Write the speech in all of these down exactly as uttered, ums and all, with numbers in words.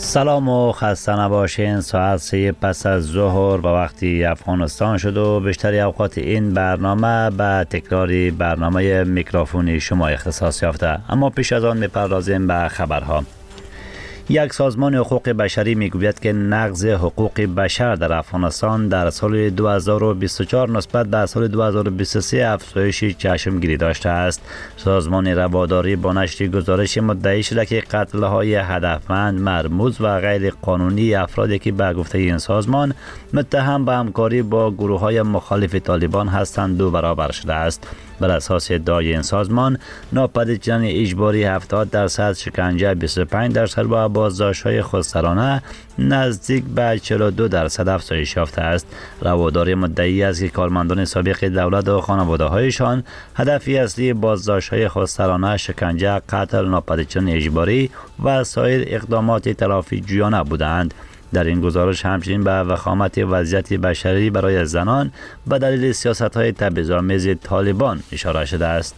سلام و خسته نباشین. ساعت سه پس از ظهر و وقتی افغانستان شد و بیشتری اوقات این برنامه به تکراری برنامه میکروفونی شما اختصاص یافته. اما پیش از آن میپردازیم به خبرها. یک سازمان حقوق بشری میگوید که نقض حقوق بشر در افغانستان در سال دو هزار و بیست و چهار نسبت به سال دو هزار و بیست و سه افزایش چشمگیری داشته است. سازمان رواداری با نشر گزارش مدعی شده که قتل‌های هدفمند، مرموز و غیر قانونی افرادی که به گفته این سازمان متهم به همکاری با گروه‌های مخالف طالبان هستند دو برابر شده است. بر اساس ادعای این سازمان، ناپدید شدن اجباری هفتاد درصد، شکنجه بیست و پنج درصد و بازداشت‌های خودسرانه نزدیک به چهل و دو درصد افزایش یافته است. رواداری مدعی است که کارمندان سابق دولت و خانواده‌هایشان هدفی اصلی بازداشت‌های خودسرانه، شکنجه، قتل، ناپدید شدن اجباری و سایر اقدامات تلافی جویانه بودند. در این گزارش همچنین به وخامت وضعیت بشری برای زنان به دلیل سیاست‌های تبعیض‌آمیز طالبان اشاره شده است.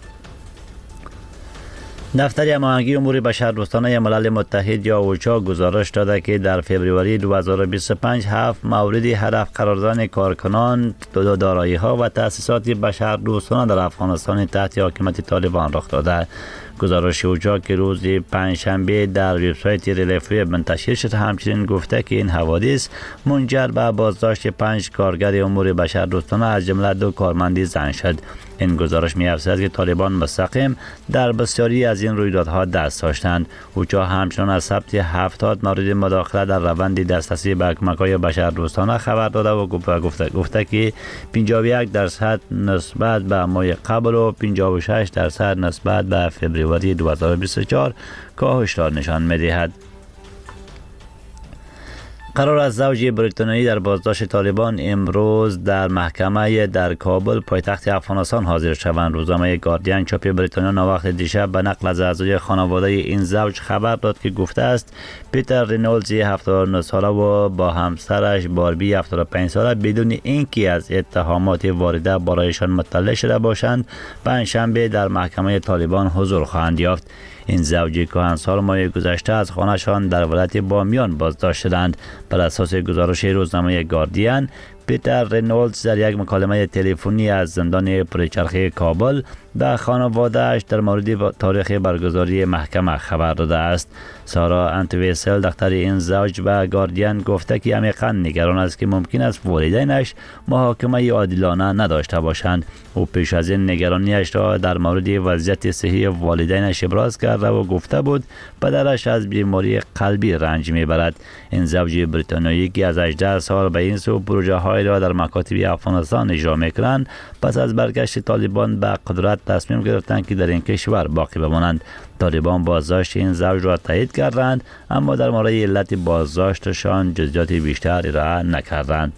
دفتر هماهنگی امور بشردوستانه ملل متحد یا اوچا گزارش داده که در فوریه دو هزار و بیست و پنج هفت موردی هدف قرار دادن کارکنان، دارایی‌ها و تأسیسات بشردوستانه در افغانستان تحت حاکمیت طالبان رخ داده. گزارش اوچا که روز پنجشنبه در وبسایت ریلیف وب منتشر شد همچنین گفته که این حوادث منجر به بازداشت پنج کارگر امور بشردوستانه از جمله دو کارمند زن شد. این گزارش می‌افزاید که طالبان مستقیم در بسیاری از این رویدادها دست داشتند. اوچا همچنان از ثبت هفتاد مورد مداخله در روند دسترسی به کمک‌های بشردوستانه خبر داده و گفته, گفته که پنجاه و یک درصد نسبت به ماه قبل و پنجاه و شش درصد نسبت به فوریه دو هزار و بیست و چهار کاهش را نشان می‌دهد. قرار است زوج بریتانیایی در بازداشت طالبان امروز در محکمه در کابل پایتخت افغانستان حاضر شوند. روزنامه گاردین چاپ بریتانیا ناوقت دیشب به نقل از اعضای خانواده این زوج خبر داد که گفته است پیتر رینولدز هفتاد و نه ساله و با همسرش باربی هفتاد و پنج ساله بدون اینکه از اتهامات وارده برایشان مطلع شده باشند پنجشنبه در محکمه طالبان حضور خواهند یافت. این زوج کهنسال ماه گذشته از خانه‌شان در ولایت بامیان بازداشت شدند. بر اساس گزارش روزنامه گاردین، پیتر رینولدز در یک مکالمه تلفنی از زندان پرچرخه کابل به خانواده‌اش در مورد تاریخ برگزاری محکمه خبر داده است. سارا انتویسل دختر این زوج به گاردین گفته که عمیقاً نگران است که ممکن است والدینش محاکمه عادلانه نداشته باشند. او پیش از این نگرانیش را در مورد وضعیت صحی والدینش ابراز کرده و گفته بود پدرش از بیماری قلبی رنج میبرد. این زوج بریتانیایی که از هجده سال به این سو پروژه های را در مکاتب افغانستان اجرا میکنند پس از برگشت طالبان به قدرت تصمیم گرفتند که در این کشور باقی بمانند. طالبان بازداشت این زوج را تایید کردند اما در مورد علت بازداشتشان جزئیات بیشتر ارائه نکردند.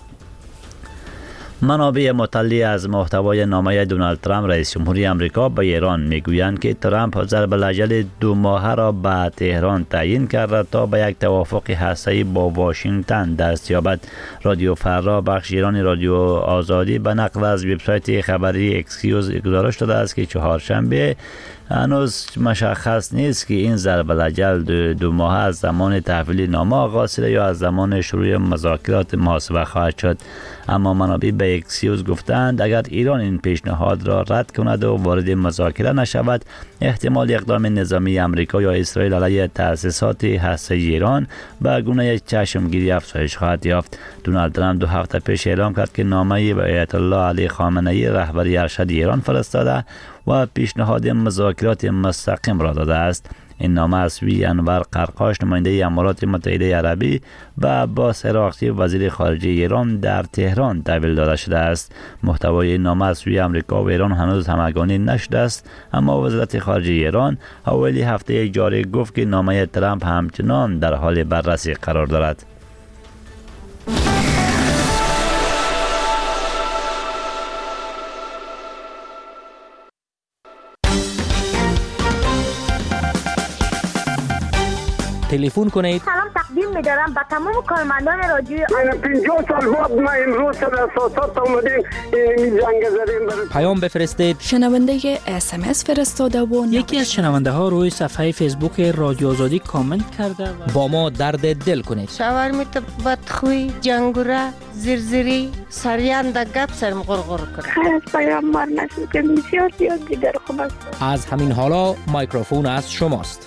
منابع مطلع از محتوای نامه دونالد ترامپ رئیس جمهوری آمریکا به ایران میگویند که ترامپ ضرب الاجل دو ماهه را به تهران تعیین کرده تا به یک توافق هسته‌ای با واشنگتن دست یابد. رادیو فردا بخش ایرانی رادیو آزادی به نقل از وبسایت خبری اکسیوز گزارش داده است که چهارشنبه هنوز مشخص نیست که این ضرب الاجل دو, دو ماه از زمان تحویل نامه آغاز شده یا از زمان شروع مذاکرات محاسبه خواهد شد. اما منابع به اکسیوز گفتند اگر ایران این پیشنهاد را رد کند و وارد مذاکره نشود احتمال اقدام نظامی آمریکا یا اسرائیل علیه تأسیسات هسته‌ای ایران به گونه چشمگیری افزایش خواهد یافت. دونالد ترامپ دو هفته پیش اعلام کرد که نامه‌ای به آیت الله علی خامنه‌ای رهبر ارشد ایران فرستاده و پیشنهاد مذاکرات مستقیم را داده است. این نامه از سوی انور قرقاش نماینده امارات متحده عربی و عباس عراقچی وزیر خارجه ایران در تهران تحویل داده شده است. محتوای این نامه از سوی آمریکا و ایران هنوز همگانی نشده است اما وزارت خارجه ایران اوایل هفته جاری گفت که نامه ترامپ همچنان در حال بررسی قرار دارد. تلفن کنید. سلام تقدیم می‌دارم به تمام کارمندان رادیو. پنجاه سال بعد ما امروز سر اساسات اومدیم این جنگ زدیم. پیام بفرستید. شنونده اس ام اس فرستاده و یکی از شنونده ها روی صفحه فیسبوک رادیو آزادی کامنت کرده و با ما درد دل کنید. شاورمیت بدخوی، جنگوره، زرزری، سریان دا گپ سرم غرغر کرد. خیر از پیامبر نشد که بسیار زیاد دیگر خوب است. از همین حالا میکروفون از شماست.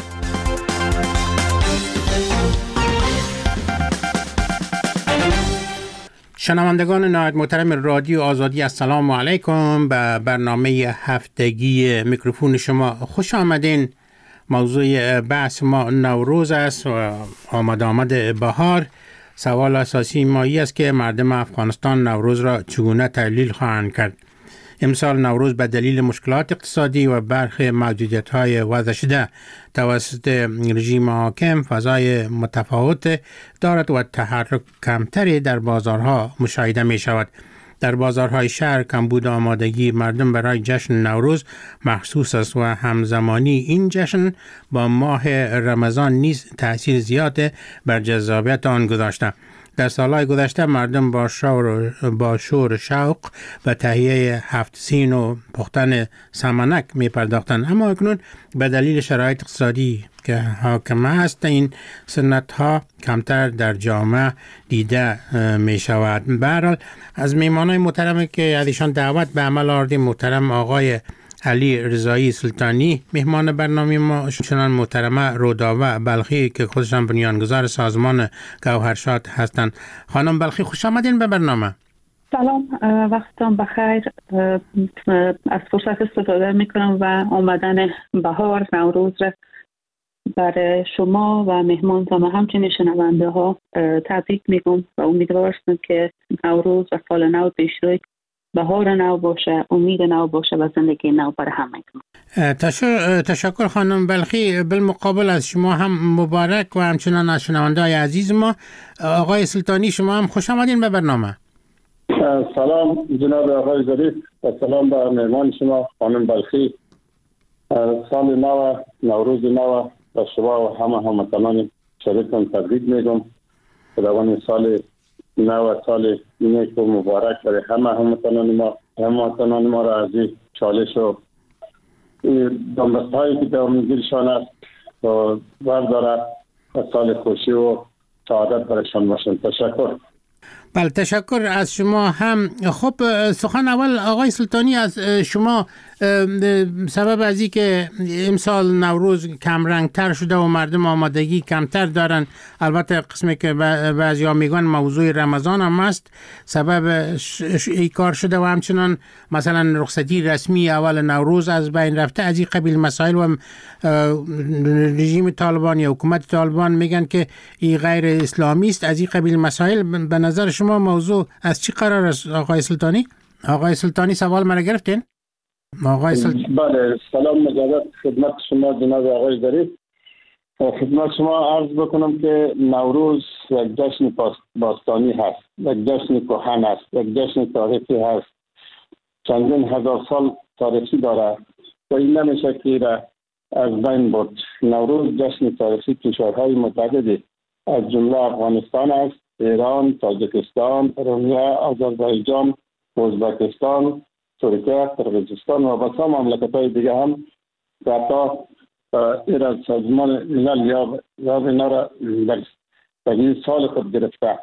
شنوندگان نهایت محترم رادیو آزادی، السلام علیکم. به برنامه هفتگی میکروفون شما خوش آمدین. موضوع بحث ما نوروز است و آمد آمد بهار. سوال اساسی ما این است که مردم افغانستان نوروز را چگونه تحلیل خواهند کرد. امسال نوروز به دلیل مشکلات اقتصادی و برخی محدودیت‌های وضع شده توسط رژیم حاکم فضای متفاوت دارد و تحرک کمتری در بازارها مشاهده می شود. در بازارهای شهر کمبود آمادگی مردم برای جشن نوروز محسوس است و همزمانی این جشن با ماه رمضان نیز تأثیر زیاد بر جذابیت آن گذاشته. در سالهای گذشته مردم با شور با شور شوق و تهیه هفت سین و پختن سمنک می پرداختند، اما اکنون به دلیل شرایط اقتصادی که حاکم است این سنت ها کمتر در جامعه دیده می شود. به هر حال از میهمانان محترم که ازشان دعوت به عمل آوردیم، محترم آقای علی رضایی سلطانی مهمان برنامه ما، چنان محترمه رودابه بلخی که خودشان بنیانگذار سازمان گوهرشاد هستند. خانم بلخی خوش آمدین به برنامه. سلام، وقتتان بخیر. از فرصت استفاده میکنم و آمدن بهار نوروز را برای شما و مهمانتان و همچنین شنونده ها تبریک میگم و امیدوار هستم که نوروز و سال نو پیشروی بهار نو باشه، امید نو باشه و زندگی نو برای همه. تشکر خانم بلخی. بالمقابل از شما هم مبارک و همچنان از شنونده‌های عزیز ما. آقای سلطانی شما هم خوش آمدین به برنامه. سلام جناب آقای ظریف و سلام به مهمان شما خانم بلخی. سال نو، نوروز نو و شما و همه هموطنان شریکم تبریک میگم. خداوند سال نو سال نیک و مبارک برای همه هموطنان ما هموطنان ما را از این چالش و دنبستهایی که در میگیرشان است و برداره و سال خوشی و سعادت برایشان باشند. تشکر. بله تشکر از شما هم. خب سخن اول آقای سلطانی از شما، سبب از این که امسال نوروز کم رنگ تر شده و مردم آمادگی کمتر دارن، البته قسمی که بعضی ها میگن موضوع رمضان هم است سبب ای کار شده و همچنان مثلا رخصتی رسمی اول نوروز از بین رفته. از این قبیل مسائل و رژیم طالبان یا حکومت طالبان میگن که این غیر اسلامی است. از این قبیل مسائل به نظر شما موضوع از چی قرار است آقای سلطانی؟ آقای سلطانی سوال مرا گرفتین؟ آقای سلطانی بله، سلام مجدد خدمت شما جناب آقای ظریف. خدمت شما عرض بکنم که نوروز یک جشن باستانی هست، یک جشن کهن است، یک جشن تاریخی هست، چندین هزار سال تاریخی داره و این نمیشه که را از بین برد. نوروز جشن تاریخی کشورهای متعددی از جمله افغانستان است، ایران، تاجیکستان، ارمنیا، آذربایجان، ازبکستان، ترکیه، قرقیزستان و بسیار مملکت‌های دیگه هم حتی این از سازمان ملل یا یا اینا را در این سال خود گرفته.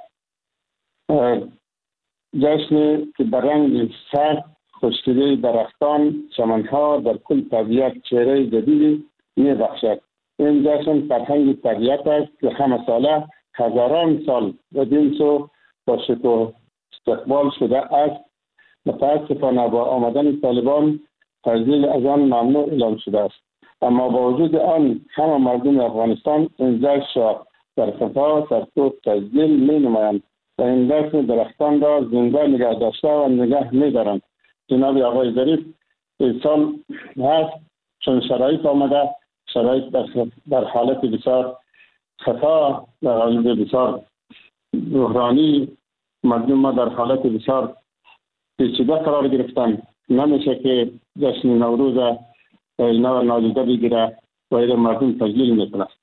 جشنی که به رنگ سرد، خشکیدگی درختان، چمنها در کل طبیعت چهره جدیدی می‌بخشد. این جشن فرهنگ طبیعت است که همه ساله هزاران سال و دین سو با شکوه استقبال شده است. متاسفانه با آمدن طالبان تجلیل از آن ممنوع اعلام شده است، اما با وجود آن همه مردم افغانستان این جشن را در خفا سرکوب تجلیل می نمایند و این جشن درختان را زنده نگه داشته و نگه می دارند. جناب آقای ظریف، این سال هست چون شرایط آمده، شرایط در حالت بسیار خفا و حالت بسیار بحرانی، مردم ما در حالت بسیار پیچیده قرار گرفتن. نمیشه که جشن نوروز اینا نادیده بگیره و این مردم تجلیل میکنه.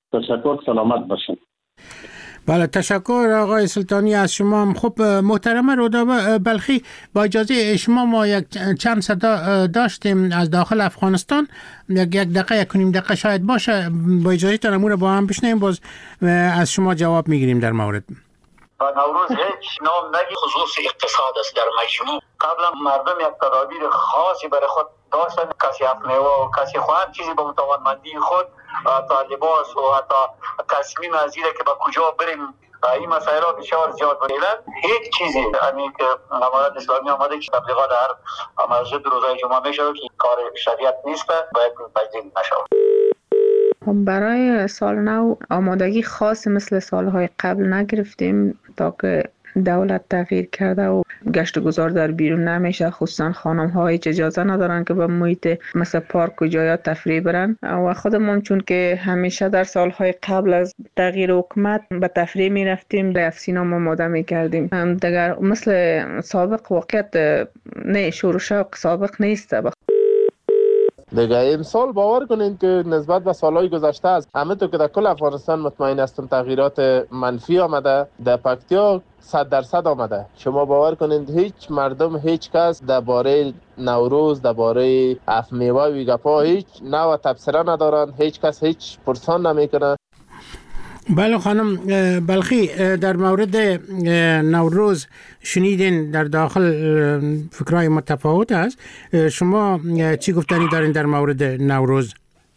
تشکر، سلامت باشین. بله، تشکر آقای سلطانی از شما. خب محترم رودا بلخی، با اجازه شما ما یک چند صدا داشتیم از داخل افغانستان، یک یک دقیقه یک کنیم دقیقه شاید باشه، با اجازه تان امور با هم بشنیم، باز از شما جواب میگیریم در مورد. و نوروز هیچ نام نگی خصوص اقتصاد است. در مجموع قبلا مردم یک تدابیر خاصی برای خود داشتن، کسی افمیوه و کسی خواهد چیزی به توانمندی خود تا لباس و حتی تصمیم از اینه که با کجا بریم، این مسائل ها بسیار زیاد بودن. هیچ چیزی همین که امارات اسلامی آمده که تبلیغات هر مسجد روزای جمعه میشه که کار شریعت نیست، باید تجدید نشود. برای سال نو آمادگی خاص مثل سالهای قبل نگرفتیم تا که دولت تغییر کرده و گشت و گذار در بیرون نمیشه، خصوصا خانم ها هیچ اجازه ندارن که به محیط مثل پارک و جایات تفریح برن و خودمون چون که همیشه در سالهای قبل از تغییر حکومت به تفریح می رفتیم، به سینما آماده می کردیم. دیگر مثل سابق واقعیت نه، شور و شوق سابق نیست. دیگه امسال باور کنین که نسبت به سالهای گذشته است، همه تو که در کل افغانستان مطمئن هستم تغییرات منفی آمده، در پکتیا صد درصد آمده. شما باور کنین هیچ مردم، هیچ کس درباره نوروز، درباره اف میوه و گپا هیچ نوع تبصره ندارن، هیچ کس هیچ پرسان نمیکنه. بله خانم بلخی، در مورد نوروز شنیدین در داخل فکرهای متفاوت است، شما چی گفتنی دارین در مورد نوروز؟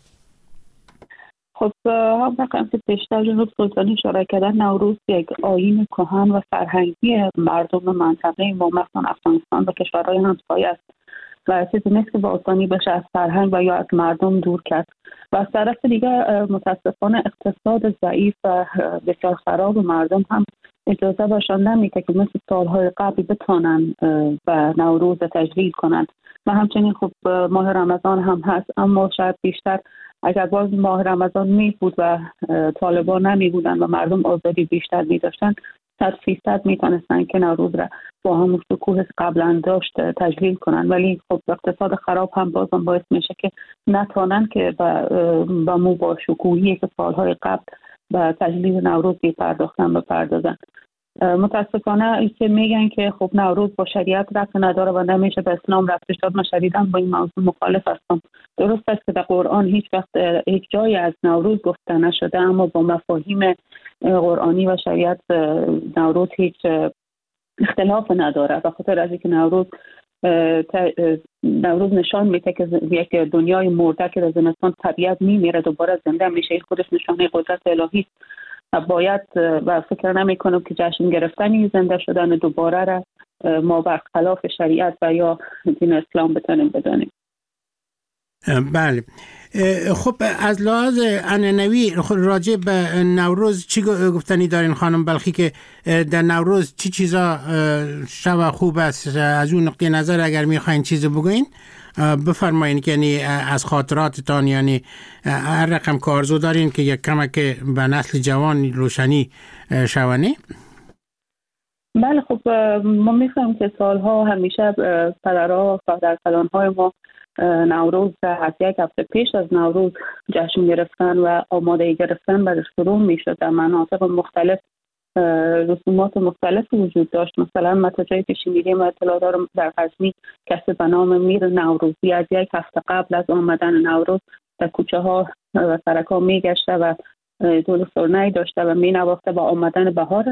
خب هم رقم که پیشتر جنوب سلطانی اشاره کردن، نوروز یک آیین کهن و فرهنگی مردم منطقه ما مثلا افغانستان و کشورهای همسایه است و چیزی نیست که با آسانی بشه از فرهنگ و یا از مردم دور کرد. و از طرف دیگر متاسفانه اقتصاد ضعیف و بسیار خراب مردم هم اجازه باشان نمیده که مثل سالهای قبل بتانن و نوروز تجلیل کنند. و همچنین خب ماه رمضان هم هست، اما شاید بیشتر اگر باز ماه رمضان می بود و طالبان نمی بودن و مردم آزادی بیشتر می داشتن، صد فیصد می تونستن که نوروز را با همون شکوه قبلا داشت تجلیل کنن. ولی خب اقتصاد خراب هم بازم باعث میشه که نتونن که با مو با شکوهی که سالهای قبل به تجلیل نوروز پرداختن بپردازن. متاسفانه این که میگن که خب نوروز با شریعت ربط نداره و نمیشه به اسلام ربطش داد، من شدیداً با این موضوع مخالف هستم. درست است که در قرآن هیچ وقت هیچ جایی از نوروز گفته نشده، اما با مفاهیم قرآنی و شریعت نوروز هیچ اختلاف نداره. به خاطر از اینکه نوروز نوروز نشان میده که یک دنیای مرده که در زمستان طبیعت میمیره دوباره زنده میشه، این خودش نشانه قدرت الهی است. باید و فکر نمی کنم که جشن گرفتنی زنده شدن دوباره را ما برخلاف شریعت و یا دین اسلام بتونیم بدانیم. بله، خب از لحاظ عنعنوی راجع به نوروز چی گفتنی دارین خانم بلخی که در نوروز چی چیزا شب خوب است؟ از اون نقطه نظر اگر میخواین چیزی بگوین بفرمایین، که یعنی از خاطراتتان، یعنی هر رقم که آرزو دارین که یک کمک به نسل جوان روشنی شونه. بله، خب ما میفهمیم که سالها همیشه پدرها و پدرکلانهای ما نوروز از یک هفته پیش از نوروز جشن گرفتن و آماده گرفتن برای شروع میشد. در مناطق مختلف رسومات مختلف وجود داشت. مثلا ما تا جایی که شنیدیم و اطلاع دارم در غزنی کسی به نام میر نوروزی از یک هفته قبل از آمدن نوروز در کوچه ها و سرک ها می گشته و دول سرنه‌ای داشته و می نواخته با آمدن بهار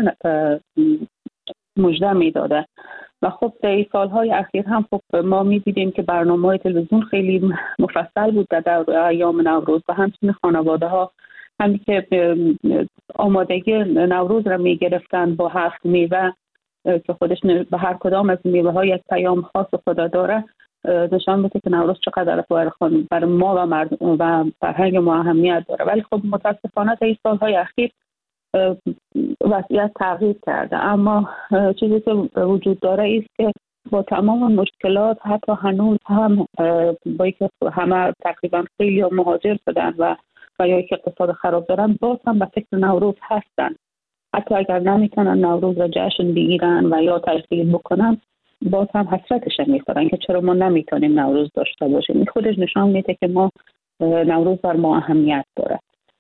مژده می داده. و خب در این سالهای اخیر هم خب ما می دیدیم که برنامه‌های تلویزیون خیلی مفصل بود در ایام نوروز و همچنین خانواده ها همین که آمادگی نوروز را می گرفتن با هفت میوه که خودش به هر کدام از میوه ها یک پیام خاص خدا داره، نشان میده که نوروز چقدر برای ما و مردم و فرهنگ ما اهمیت داره. ولی خب متاسفانه در این سالهای اخیر وضعیت تغییر کرده، اما چیزی که وجود داره است که با تمام مشکلات حتی هنوز هم با اینکه همه تقریبا خیلی مهاجر شدن و و یا که اقتصاد خراب دارن، باز هم به فکر نوروز هستن. حتی اگر نمیتونن نوروز را جشن بگیرن و یا تجلیل بکنن، باز هم حسرتش میخورن که چرا ما نمیتونیم نوروز داشته باشیم. این خودش نشان میده که ما نوروز بر ما اهمیت داره.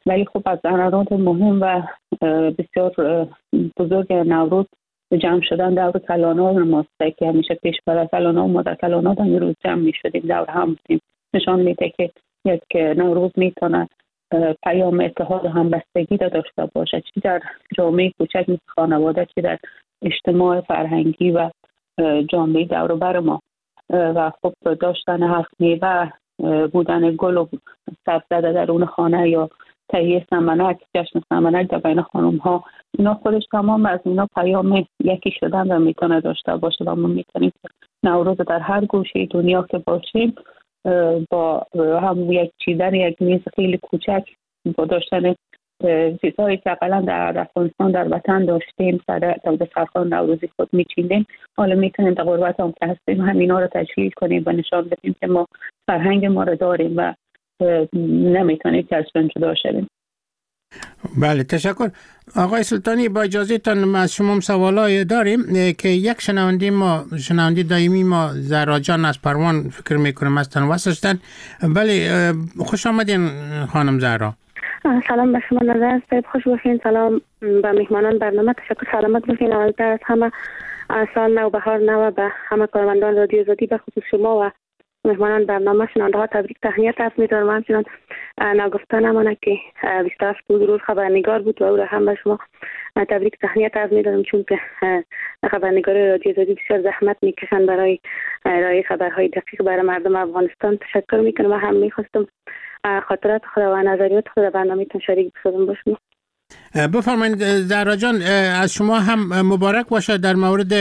ولی خب از عناصر مهم و بسیار بزرگ نوروز جمع شدن دور کلانا ماست که همیشه پیش برای کلانا و مادر کلانا در روز جمع می شدیم دور هم بودیم. نشان میده که یک نوروز میتونه پیام اتحاد و همبستگی را داشته باشه، چی در جامعه کوچک مثل خانواده، چی در اجتماع فرهنگی و جامعه دور و بر ما. و خب داشتن هفت میوه، بودن گل و سبزه در درون خانه یا تهیه سمنک، جشن سمنک در بین خانم ها، اینا خودش تمام از اینا پیام یکی شدن و میتونه داشته باشه و ما میتونیم نوروز در هر گوشه دنیا که باشیم با هم یک چیدن یک میز خیلی کوچک با داشتن چیزهایی که اقلا در افغانستان در وطن داشتیم سر دسترخوان نوروزی خود میچیندیم، حالا میتونیم در غربت هم که هستیم همینا رو تشکیل کنیم و نشان بدیم که ما فرهنگ ما رو داریم و نمیتونیم که از جدا شدیم. بله تشکر. آقای سلطانی با اجازه تان از شما سوالای داریم که یک شنونده ما شنونده دائمی ما زهرا جان از پروان فکر میکنم هستن واسطن. بله خوش آمدین خانم زهرا. سلام به شما نظر صاحب، خوش باشین. سلام به مهمانان برنامه، تشکر. سلامت باشین. اولتر از همه سال نو بهار نو به همه کارمندان رادیو آزادی به خصوص شما و مهمانان برنامه شنونده ها تبریک تهنیت عرض می‌دارم. و همچنان نگفته نمانه که بیست و هفت روز خبرنگار بود و او را هم به شما تبریک تهنیت عرض می‌دارم، چون که خبرنگار رادیو آزادی بسیار زحمت می‌کشند برای ارائه خبرهای دقیق برای مردم افغانستان. تشکر می‌کنم و هم می‌خواستم خاطرات خود و نظریات خود در برنامه‌تون شریک بشم با شما. بفرمایید زهرا جان، از شما هم مبارک باشه در مورد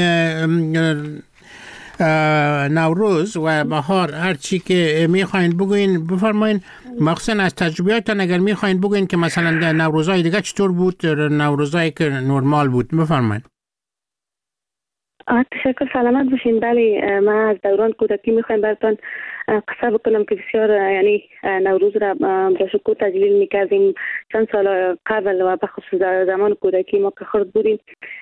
نوروز و بهار، هر چی که میخواین بگوین بفرمایید، مخصوصا از تجربیاتتان اگر میخواین بگوین که مثلا در نوروزهای دیگه چطور بود، نوروزهایی که نرمال بود، بفرمایید. تشکر. سلامت باشین. بله من از دوران کودکی میخوایم براتون قصه بکنم که بسیار یعنی نوروز را به شکوه تجلیل میکردیم چند سال قبل و به خصوص در زمان کودکی ما که خرد بودیم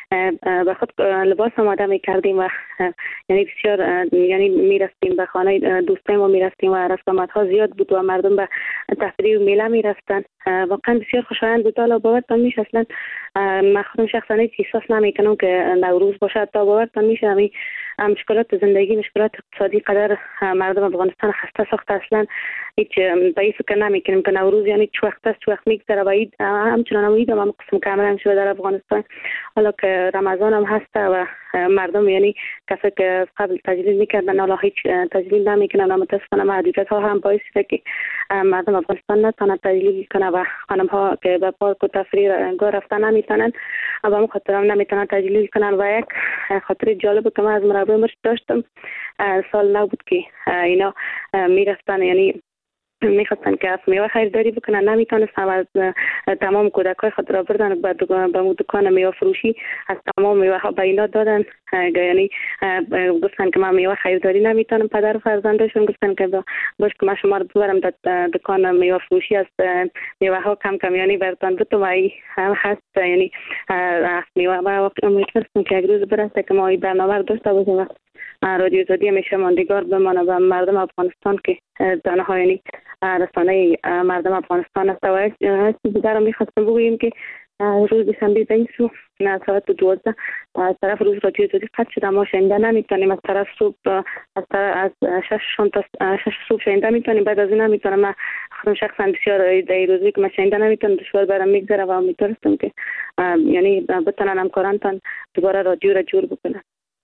به خود لباس آماده میکردیم و یعنی بسیار یعنی میرفتیم به خانه دوستای ما میرفتیم و رسومات ها زیاد بود و مردم به تفریح و میله میرفتن. واقعا بسیار خوشایند بود. حالا باورتان میشه اصلا من خودم شخصا هیچ احساس نمیکنم که نوروز باشه. تا باورتان میشه همین مشکلات زندگی، مشکلات اقتصادی قدر مردم افغانستان خسته ساخته، اصلا هیچ به این فکر نمیکنیم که نوروز یعنی چه وقت است چه وقت میگذره و عید همچنان عید هم قسم کامل هم شده در افغانستان. حالا که رمضان هم هست و مردم یعنی کسی که قبل تجلیل میکردن حالا هیچ تجلیل نمیکنن و متاسفانه محدودیت ها هم باعث شده که مردم افغانستان نتونه تجلیل کنه و خانم ها که به پارک و تفریح گاه رفتن نمیتونن و به خاطر هم نمیتونن تجلیل کنن. و یک خاطر جالب که من از مربی مرش داشتم سال نو بود که اینا میرفتن یعنی میخواستن که از میوه خریداری بکنن، نمیتونستن از تمام کودکای خود را بردن به مو دکان میوه فروشی از تمام میوه ها به اینا دادن. یعنی گفتن که من میوه خریداری نمیتونم. پدر و فرزندشون گفتن که باش که من شما رو ببرم در دکان میوه فروشی از میوه ها کم کم یعنی برتان بتون و ای هست یعنی از میوه و میتونستم که یک روز برسته که ما این برنامه رو داشته باشیم. رادیو آزادی همیشه ماندگار بمانه و مردم افغانستان که دانه یعنی رسانه مردم افغانستان است. و چیزی دیگر رو میخواستم بگوییم که روز دوشنبه بین سو ساعت دوازده از طرف روز رادیو آزادی قطع شده، ما شنیده نمیتونیم. از طرف صبح از طرف از شش تا شش صبح شنیده میتونیم، بعد از این نمیتونم. من خودم شخصا بسیار در روزی که من شنیده نمیتونم دشوار برام میگذره و امیدوارم که یعنی بتونن همکارانتان دوباره رادیو را جور بکنن.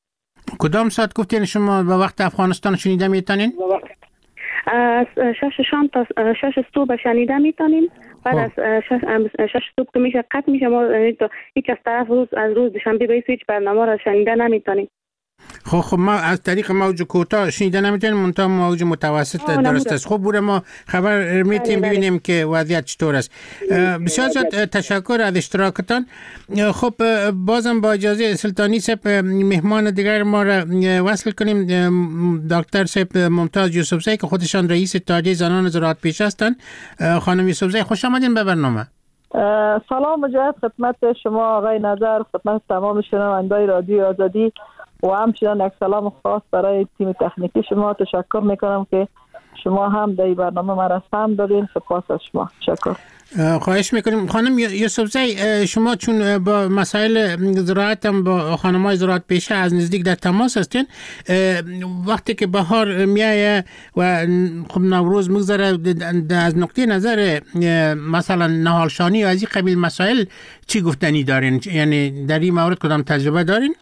کدام ساعت گفتین شما به وقت افغانستان شنیده میتونین؟ از شش شام تا شش صبح شنیده میتونین. بعد از شش شش صبح که میشه قطع میشه، ما هیچ از طرف روز از روز دوشنبه به هیچ برنامه را شنیده نمیتونین. خب خب ما از طریق موج کوتاه شنیده نمیتونیم، منتها موج متوسط درست است. خب بوده ما خبر میتیم ببینیم که وضعیت چطور است. بسیار زیاد تشکر از اشتراکتان. خب بازم با اجازه سلطانی صاحب مهمان دیگر ما را وصل کنیم، دکتر صاحب ممتاز یوسفزی که خودشان رئیس اتحادیه زنان زراعت پیش هستند. خانم یوسفزی خوش آمدین به برنامه. سلام مجدد خدمت شما آقای نظر، خدمت تمام شنوندگان رادیو آزادی و همچنان یک سلام خاص برای تیم تکنیکی شما. تشکر میکنم که شما هم در برنامه ما را سهم دادین. سپاس از شما. تشکر. خواهش میکنیم. خانم یوسفزی، شما چون با مسائل زراعت هم با خانم‌های زراعت پیشه از نزدیک در تماس هستین، وقتی که بهار میایه و خب نوروز میگذره، از نقطه نظر مثلا نهالشانی و از این قبیل مسائل چی گفتنی دارین؟ یعنی در این مورد کدام تجربه دارین؟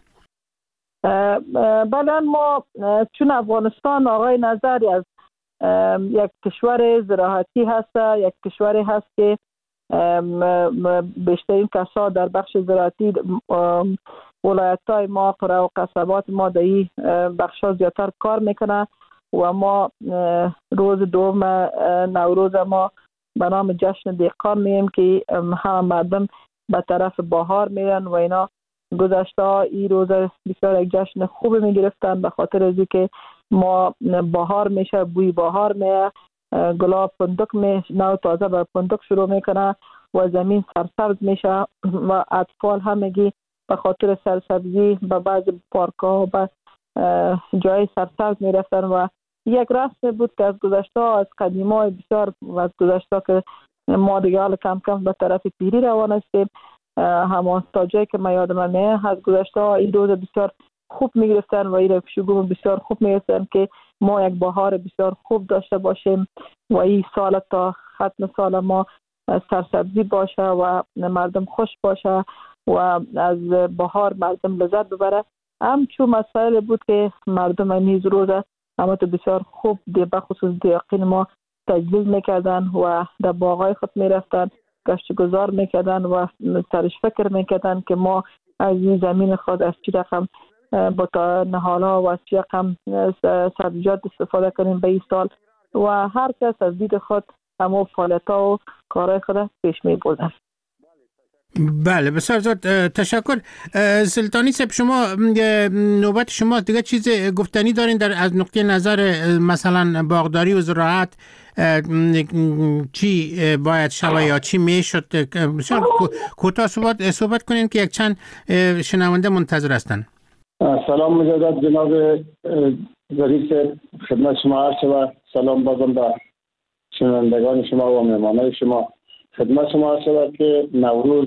بله، ما چون افغانستان آقای نظری از یک کشور زراعتی هست، یک کشوری هست که بیشترین کسا در بخش زراعتی ولایت‌های ما، قرى و قصبات ما در این بخش‌ها زیادتر کار میکنه و ما روز دوم نوروز ما به نام جشن دهقان میگیم که همه مردم به طرف بهار میرن و اینا. گذشته این روز بسیار یک جشن خوب میگرفتن به خاطر از که ما بهار میشه، بوی بهار میه، گلاب فندق می نو تازه به فندق شروع میکنه و زمین سرسبز میشه و اطفال همگی به خاطر سرسبزی به بعض پارک ها و به جای سرسبز میرفتن و یک رسم بود که از گذشته از قدیم های بسیار و از گذشته که ما دیگه حال کم کم به طرف پیری روان هستیم. همان تا جایی که من یادم میاد از گذشته این روز بسیار خوب میگرفتن و این شگون بسیار خوب میگرفتن که ما یک بهار بسیار خوب داشته باشیم و این سال تا ختم سال ما سرسبزی باشه و مردم خوش باشه و از بهار مردم لذت ببره. همچون مسائل بود که مردم نیز روزه اما تو بسیار خوب دی بخصوص دیقین ما تجلیل میکردن و در باغای خود میرفتن، گشت گذار میکردن و سرش فکر میکردن که ما از این زمین خود از چی رقم با تا نهالا و از چی رقم سبزیجات استفاده کنیم به این سال و هر کس از دید خود همه فعالیت ها و کارهای خود پیش می بردن. بله، بسیار زیاد تشکر. سلطانی صاحب، شما نوبت شما دیگه چیز گفتنی دارین در از نقطه نظر مثلا باغداری و زراعت چی باید شود یا چی میشد؟ بسیار کوتاه صحبت صحبت کنین که یک چند شنونده منتظر هستن. سلام مجدد جناب ظریف، خدمت شما عرض و سلام بازم به شنوندگان شما و مهمانان شما. خدمت شما عرض شود که نوروز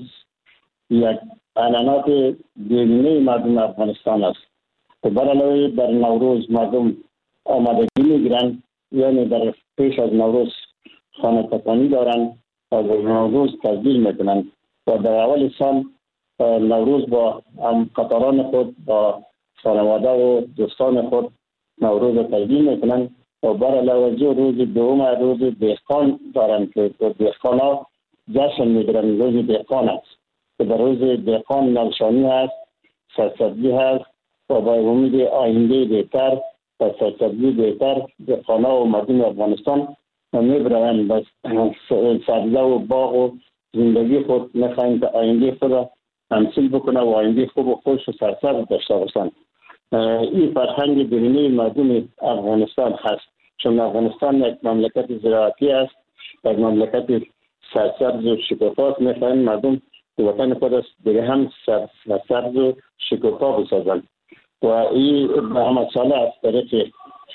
یک عنعنات دیرینه مردم افغانستان است و بر علاوه بر نوروز مردم آمادگی میگیرند، یعنی در پیش از نوروز خانه تکانی دارند و در نوروز تبدیل میکنند و در اول سال نوروز با همکاران خود با خانواده و دوستان خود نوروز تبدیل میکنند و بر علاوه روز دوم روز دهقان دارند که دهقان ها جشن میگیرند. روز دهقان است که در روز دهقان نوشانی هست، سرسبزی هست و با امید آینده بهتر و سرسبزی بهتر دهقان ها و مردم افغانستان میبرند بس سبزه و باغ و زندگی خود میخواهند که آینده خود را تمثیل بکنه و آینده خوب و خوش و سرسبز داشته باشند. این فرهنگ درونی مردم افغانستان هست، چون افغانستان یک مملکت زراعتی است، یک مملکت سرسبز و شکوفاست. میخواهند مردم وطن خود است دیگه هم سرسبز و شکوفا بسازند و این به همه ساله از طریق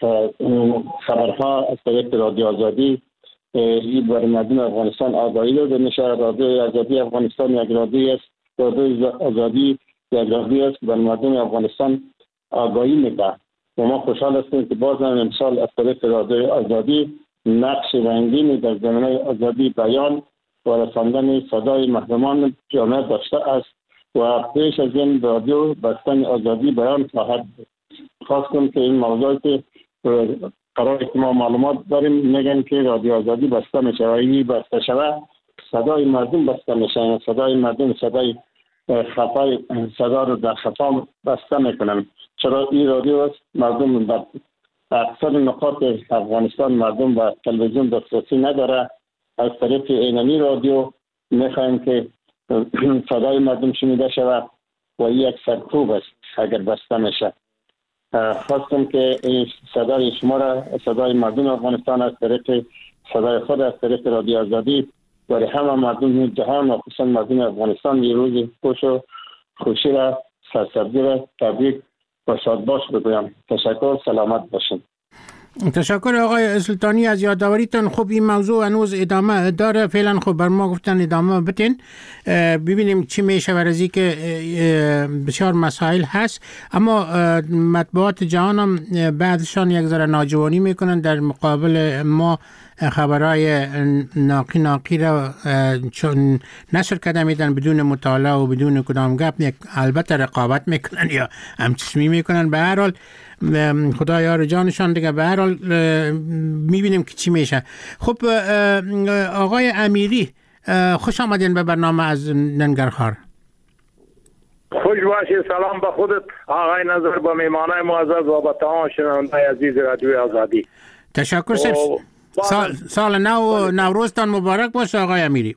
خبرها، از طریق رادیو آزادی این بر مردم افغانستان آگاهی داده میشه. رادیو آزادی افغانستان یک رادیو است، رادیو آزادی یک رادیو است بر مردم افغانستان آگاهی میده و ما خوشحال هستیم که باز هم امسال از طریق رادیو آزادی نقش رنگینی در زمینه آزادی بیان و رساندن صدای مردمان جامعه داشته است و پیش از این رادیو بستن آزادی بیان خواهد خواستم که این موضوعی که قرار که ما معلومات داریم میگن که رادیو آزادی بسته میشه و این بسته شود صدای مردم بسته میشه، صدای مردم صدای خفای صدا رو در خفا بسته میکنن. چرا این رادیو است مردم در اکثر نقاط افغانستان مردم و تلویزیون دسترسی نداره. از طریق اینمی رادیو میخوایم که صدای مردم شنیده شود و این یک سرکوب است اگر بسته میشه. خواستم که این صدای شما را، صدای مردم افغانستان از طریق صدای خود از طریق رادیو آزادی برای همه مردم جهان و خصوصا مردم افغانستان یه روز خوش و خوشی را، سرسبزی را تبریک و شادباش بگویم. تشکر، سلامت باشین. تشکر آقای سلطانی از یادآوریتون. خب این موضوع هنوز ادامه داره، فعلا خب بر ما گفتن ادامه بتین ببینیم چی میشه ورزی که بسیار مسائل هست. اما مطبوعات جهان هم بعدشان یک ذره ناجوانی میکنن در مقابل ما خبرهای ناقی ناقی را چون نشر کرده میدن بدون مطالعه و بدون کدام گپ، البته رقابت میکنن یا همچشمی میکنن. به هر حال خدا یار جانشان دیگه. به هر حال میبینیم که چی میشه. خب آقای امیری خوش آمدین به برنامه از ننگرهار. خوش باشید. سلام به خودت آقای نظر، با میمانای معزز و با تمام شنوندگان عزیز رادیو آزادی. تشکر. سال, سال نو نوروزتان مبارک باشه آقای امیری.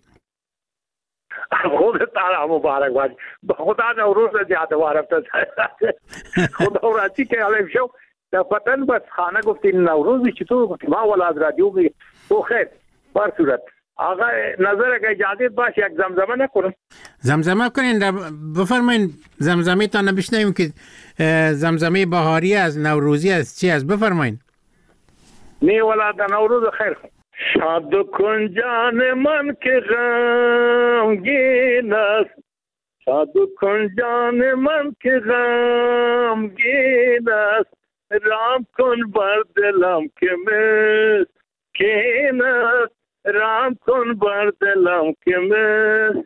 خودت تعالی مبارک باشه. خدا نوروز زیاده وارفت. خدا راضی که علیم شو. در فتن بس خانه گفتین نوروزی چطور گفتیم ما ولی از رادیو بگی تو خیر بر صورت. آقای نظر اگه اجازه باشه یک زمزمه نکنم. زمزمه کنین. بفرمایین زمزمه تا نبشنیم که زمزمه بهاری از نوروزی از چی از بفرمایین. نه ولا در نوروز خیر. شاد کن جان من که غمگین است، شاد کن جان من که غمگین است، رام کن بر دلم که مسکین است، رام کن بر دلم که مسکین.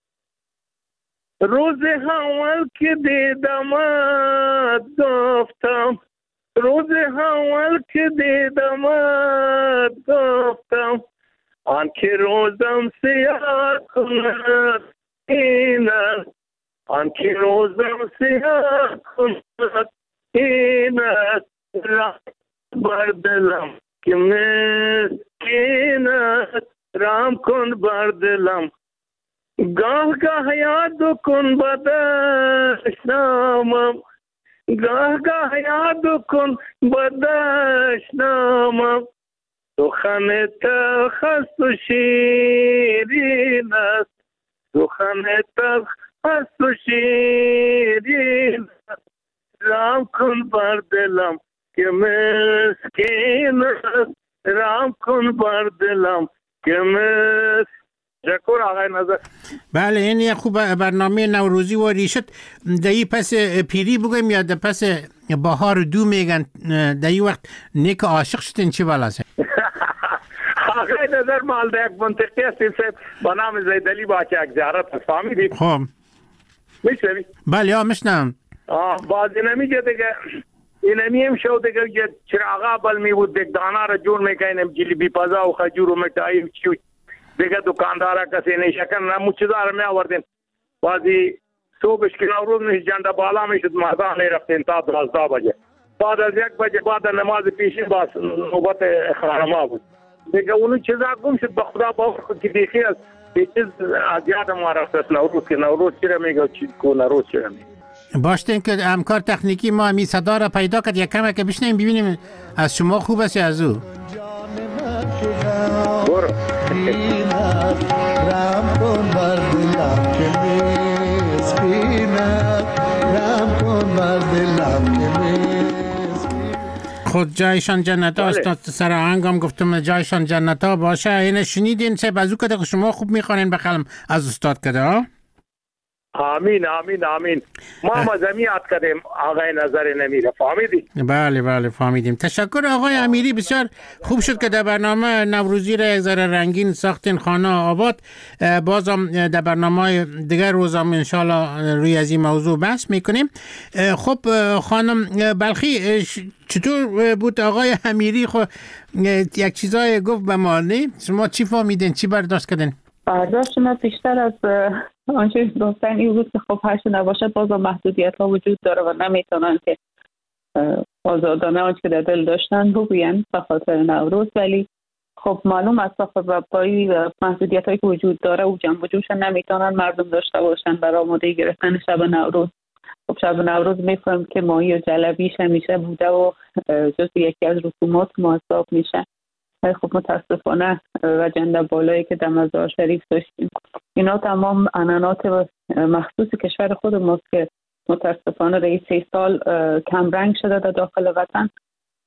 روز اول که دیدمت گفتم، روز اول که دیدمت گفتم، آن که روزم سیاه کند این است، آن که روزم سیاه کند این است، رام بر دلم که مسکین است، رام کن بر دلم. گاه گاه یاد کن بدشنامم، گاه گاه یاد کن بدشنامم، سخن تلخ است و شیرین است، سخن تلخ است و شیرین است، رام کن بر دلم که مسکین است، رام کن بر دلم که مسکین. شکر آقای نظر. بله این یک خوب برنامه نوروزی و ریشت دایی پس پیری بگویم یا در پس بهار دو میگن دایی وقت نیک عاشق شدین چی بالا سه؟ آقای نظر مال در یک منطقه هستیم سه با نام زیدلی با که یک زیارت هست فهمیدید؟ خب میشنوی؟ بله ها میشنم. بازی نمیگه دیگه اینمی هم شو دیگه چراغا بل می بود دیگه دانا را جور میکنیم جلیبی پزا و خجور و مکتاییم چیوی دیگه دکاندارا کسی نشکن نمو چیزا می آوردین. بازی صبحش که نوروز نیش جنده بالا میشد مهدان رفتین تا دوازده بجه. بعد از یک بجه بعد نماز پیشین باز نوبت خانما بود. دیگه اونو چیزا گم شد به خدا باور خود که دیخی از یه چیز از یاد ما رفت نوروز که نوروز چرا میگه چیز کو نوروز چرا میگه. باشتین که همکار تکنیکی ما می صدا را پیدا کرد یک کمه که بشنیم ببینیم از شما خوب است از او. برو. رام کن بر دلم که مسکینم، رام کن بر دلم که مسکینم. خود جایشان جنت ها استاد سر آهنگم گفتم جایشان جنت ها باشه. اینه شنیدین چه بازو کده شما خوب میخوانین بخلم از استاد کده ها. آمین آمین آمین. ما مزمیات کردیم آقای نظر نمیره فهمیدی؟ بله بله فهمیدیم. تشکر آقای امیری، بسیار خوب شد که در برنامه نوروزی را یک ذره رنگین ساختین خانه آباد. بازم در برنامه دیگر روزم انشالله روی از این موضوع بحث میکنیم. خب خانم بلخی چطور بود آقای امیری؟ خب یک چیزای گفت به ما نه؟ شما چی فهمیدین؟ چی برداشت کردین؟ برداشت ما بیشتر از آنچه گفتن این بود که خب هرچه نباشه باز محدودیت ها وجود داره و نمیتونن که آزادانه آنچه که در دل داشتن بگوین به خاطر نوروز، ولی خب معلوم است خب با این محدودیت هایی که وجود داره و جنب و جوش نمیتونن مردم داشته باشن برای آماده گرفتن شب نوروز. خب شب نوروز میفهم که ماهی و جلبیش همیشه بوده و جز یکی از رسومات محسوب میشه. خب متاسفانه و جنده بالایی که در مزار شریف داشتیم اینا تمام عنعنات مخصوص کشور خود ماست که متاسفانه در این سه سال کم رنگ شده در داخل وطن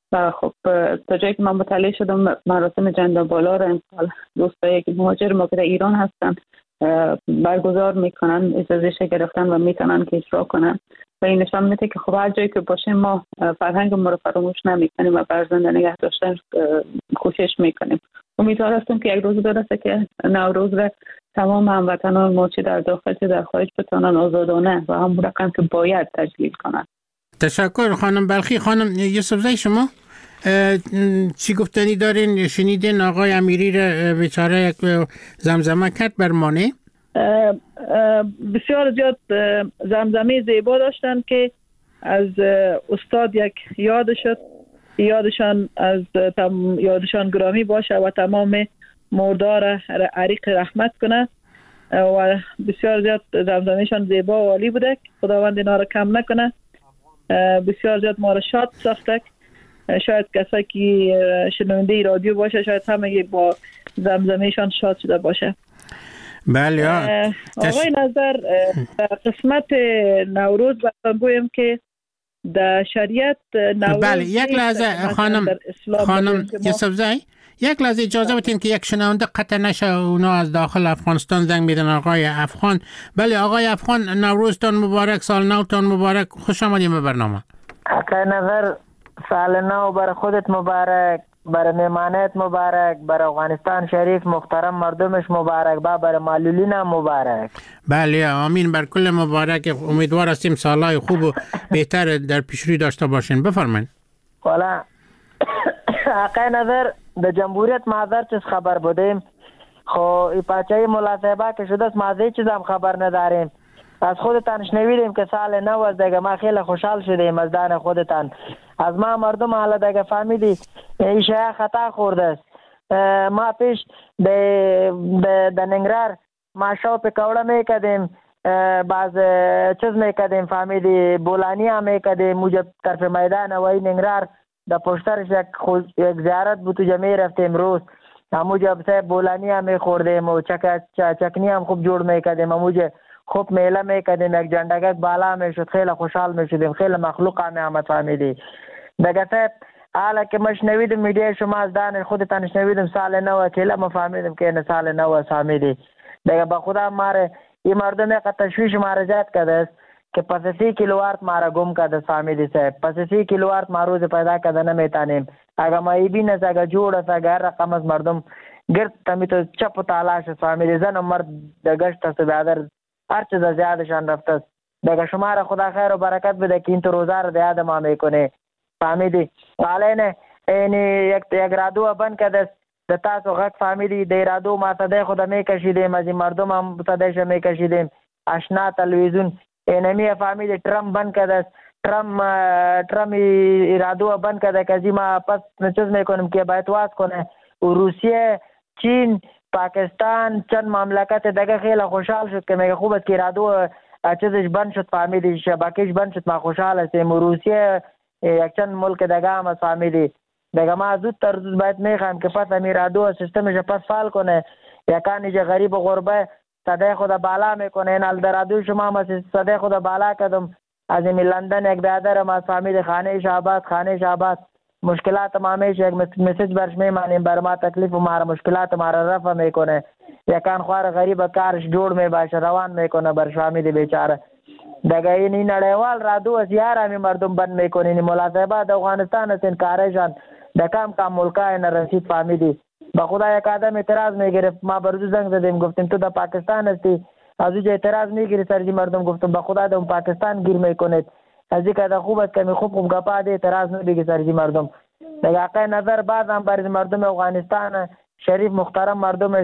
و خب تا جایی که من مطلع شدم مراسم جنده بالا را امسال دوستایی که مهاجر ما که در ایران هستن برگزار میکنن، اجازه گرفتن و میتونن که اجرا کنن و این نشان میده که خب هر جایی که باشیم ما فرهنگ ما رو فراموش نمیکنیم و بر زنده نگه داشتن کوشش میکنیم. امیدوار هستم که یک روز برسه که نوروز را تمام هموطنان ما چه در داخل چه در خارج بتونن آزادانه و هم رقم که باید تجلیل کنن. تشکر خانم بلخی. خانم یوسفزای شما چی گفتنی دارین؟ شنیدین آقای امیری را بیچاره یک زمزمه کرد بر مانع؟ بسیار زیاد زمزمه زیبا داشتن که از استاد یک یاد شد، یادشان از یادشان گرامی باشه و تمام مردار عریق رحمت کنه و بسیار زیاد زمزمهشان زیبا و عالی بوده. خداوند اینا را کم نکنه. بسیار زیاد ما را شاد ساخته. شاید کسایی که شنونده رادیو باشه شاید همه با زمزمهشان شاد شده باشه. بله. آقای نظر در قسمت نوروز باید گویم که در شریعت نوروز بله یک لحظه خانم خانم یوسفزای یک لحظه اجازه بدین که یک شنونده قطع نشه. اونا از داخل افغانستان زنگ میدن. آقای افغان. بله آقای افغان، نوروزتان مبارک، سال نوتان مبارک، خوش آمدید به برنامه. آقای نظر سال نو برای خودت مبارک، برای مهمانت مبارک، برای افغانستان شریف محترم مردمش مبارک، با برای معلولین هم مبارک. بله آمین بر کل مبارک. امیدوار هستیم سالهای خوب و بهتر در پیشروی داشته باشین. بفرمایید. والا آقای نظر در جمهوریت معذر چیز خبر بودیم، خو ای پاچه ملاصبه که شده است مازه چیز هم خبر نداریم. از خودتان شنویدیم که سال نو است دیگه. ما خیلی خوشحال شدیم از دان خودتان. از ما مردم حالا دیگه فهمیدی این شیعه خطا خورده است. ما پیش در ننگرار ما شو پکوڑا میکدیم، باز چیز میکدیم فهمیدی بولانی هم میکدیم. موجب طرف میدان وی ننگرار در پشترش یک, یک زیارت بود تو جمعی رفتیم روز. موجب سه بولانی هم میخوردیم و چک چکنی هم خوب جوړ میکدیم. موجب خوب میله میکدیم، یک جندگک بالا میشد، خیلی خوشحال میشدیم، خیلی مخلوق هم آمد فهمیدی دیگه. صاحب حالا که ما شنویدیم میډیا شما از دان خودتان شنویدیم سال نو اکیلا ما فهمیدیم که نه سال نو فهمیدی دیگه. با خدا ماره این مردم یک تشویش ماره زیاد کرده است که پس سی کیلووات ماره گم کرده فهمیدی صاحب. پس سی کیلووات ما روز پیدا کرده نمیتانیم. اگر ما ای بین است اگر جوړ است اگر رقم از مردم گرد تمی تو چپ و تالاش است فهمیدی. زن و مرد دگشت است بیادر هر چیز زیادشان رفته است دیگه. شما را خدا خیر و برکت بده که این تو روزه را دیاد ما میکنه فهمیدی. حالا این یک یک رادیو بند کرده د تاسو غږ فهمیدی. د رادیو ما صدای خود میکشیدیم، از این مردم هم صدایش میکشیدیم. آشنا تلویزیون اینمی فهمیدی ترام بند کرده. ترام ترام رادیو بند کرده که ما پس چیز میکنیم که باید واس کنه. روسیه، چین، پاکستان چند مملکت دیگه خیلی خوشحال شد که میگه خوب است که رادیو چیزش بند شد فهمیدی، شبکهش بند شد. ما خوشحال هستیم. روسیه یک چند ملک دیگه هم فهمیدی دیگه. ما زودتر زود باید میخوایم که پس همین رادیو سیستمش پس فعال کنه. یکانی که غریب و غربه صدای خود بالا میکنه. این حال در رادیو شما هم صدای خود بالا کردم. از این لندن یک برادر ما فهمیدی خانه شعبات خانه شعبات مشکلات ما همیشه یک مسیج برش میمانیم بر ما تکلیف و ما مشکلات ما را رفع میکنه. یکان خوار غریب کارش جوړ می باشه روان میکنه برش فهمیدی بیچاره دیگه. این نړیوال رادیو از یار همین مردم بند میکنه. این ملاصبه د افغانستان است این کارشان د کم کم ملکای نرسید فهمیدی. با خدا یک آدم اعتراض میگرفت ما برزو زنگ زدیم گفتیم تو در پاکستان هستی، از اونجا اعتراض میگیری سرجی مردم گفتم با خدا در پاکستان گیر میکنید. از این که خوب است که خوب خوب گپا دی اعتراض نمیگی سرجی مردم دیگه. آقای نظر بعد هم برای مردم افغانستان شریف محترم مردمش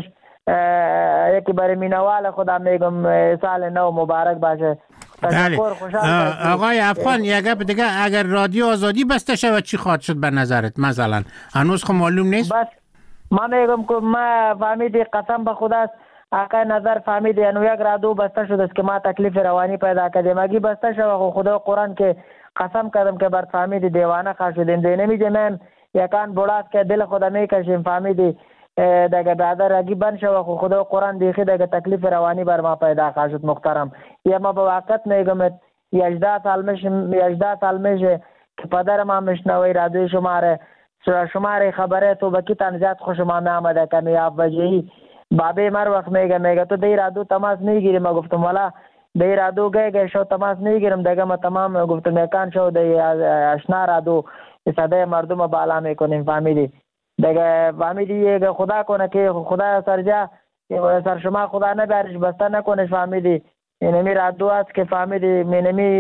یکی برای مینوال خدا میگم سال نو مبارک باشه. بله آقای افغان یک گپ دیگه، اگر رادیو آزادی بسته شود چی خواهد شد به نظرت مثلا؟ هنوز خب معلوم نیست. بس ما میگم که ما فهمیدی قسم به خدا آقای نظر فهمیدی انو یک رادیو بسته شده است که ما تکلیف روانی پیدا کردیم. اگه بسته شود خو خدا قرآن که قسم کردم که بر فهمیدی دیوانه خواهد شدیم. دی نمیجمن یکان بولاست که دل خدا میکشیم فهمیدی دیگه برادر اگه بند شود خو خدا قرآن دیخی دیگه تکلیف روانی بر ما پیدا خواهد شد محترم. یا ما به وقت میگم هجده سال میشه هجده سال میشه که پدرم هم میشنوه رادیو شما را شما خبره تو به کی تنزیت خوش ما آمده که می افوجی بابی مر وقت میگه میگه تو دی رادیو تماس میگیری. ما گفتم والا دی رادیو گه گه شو تماس میگیرم دیگه ما تمام گفتم مکان شو دی اشنا رادیو صدای مردم بالا میکنیم فهمیدی دیگه فهمیدی که خدا کنه که خدا سرجا سر شما خدا نبرش بسته نکنش فهمیدی. اینمی رادیو است که فهمیدی اینمی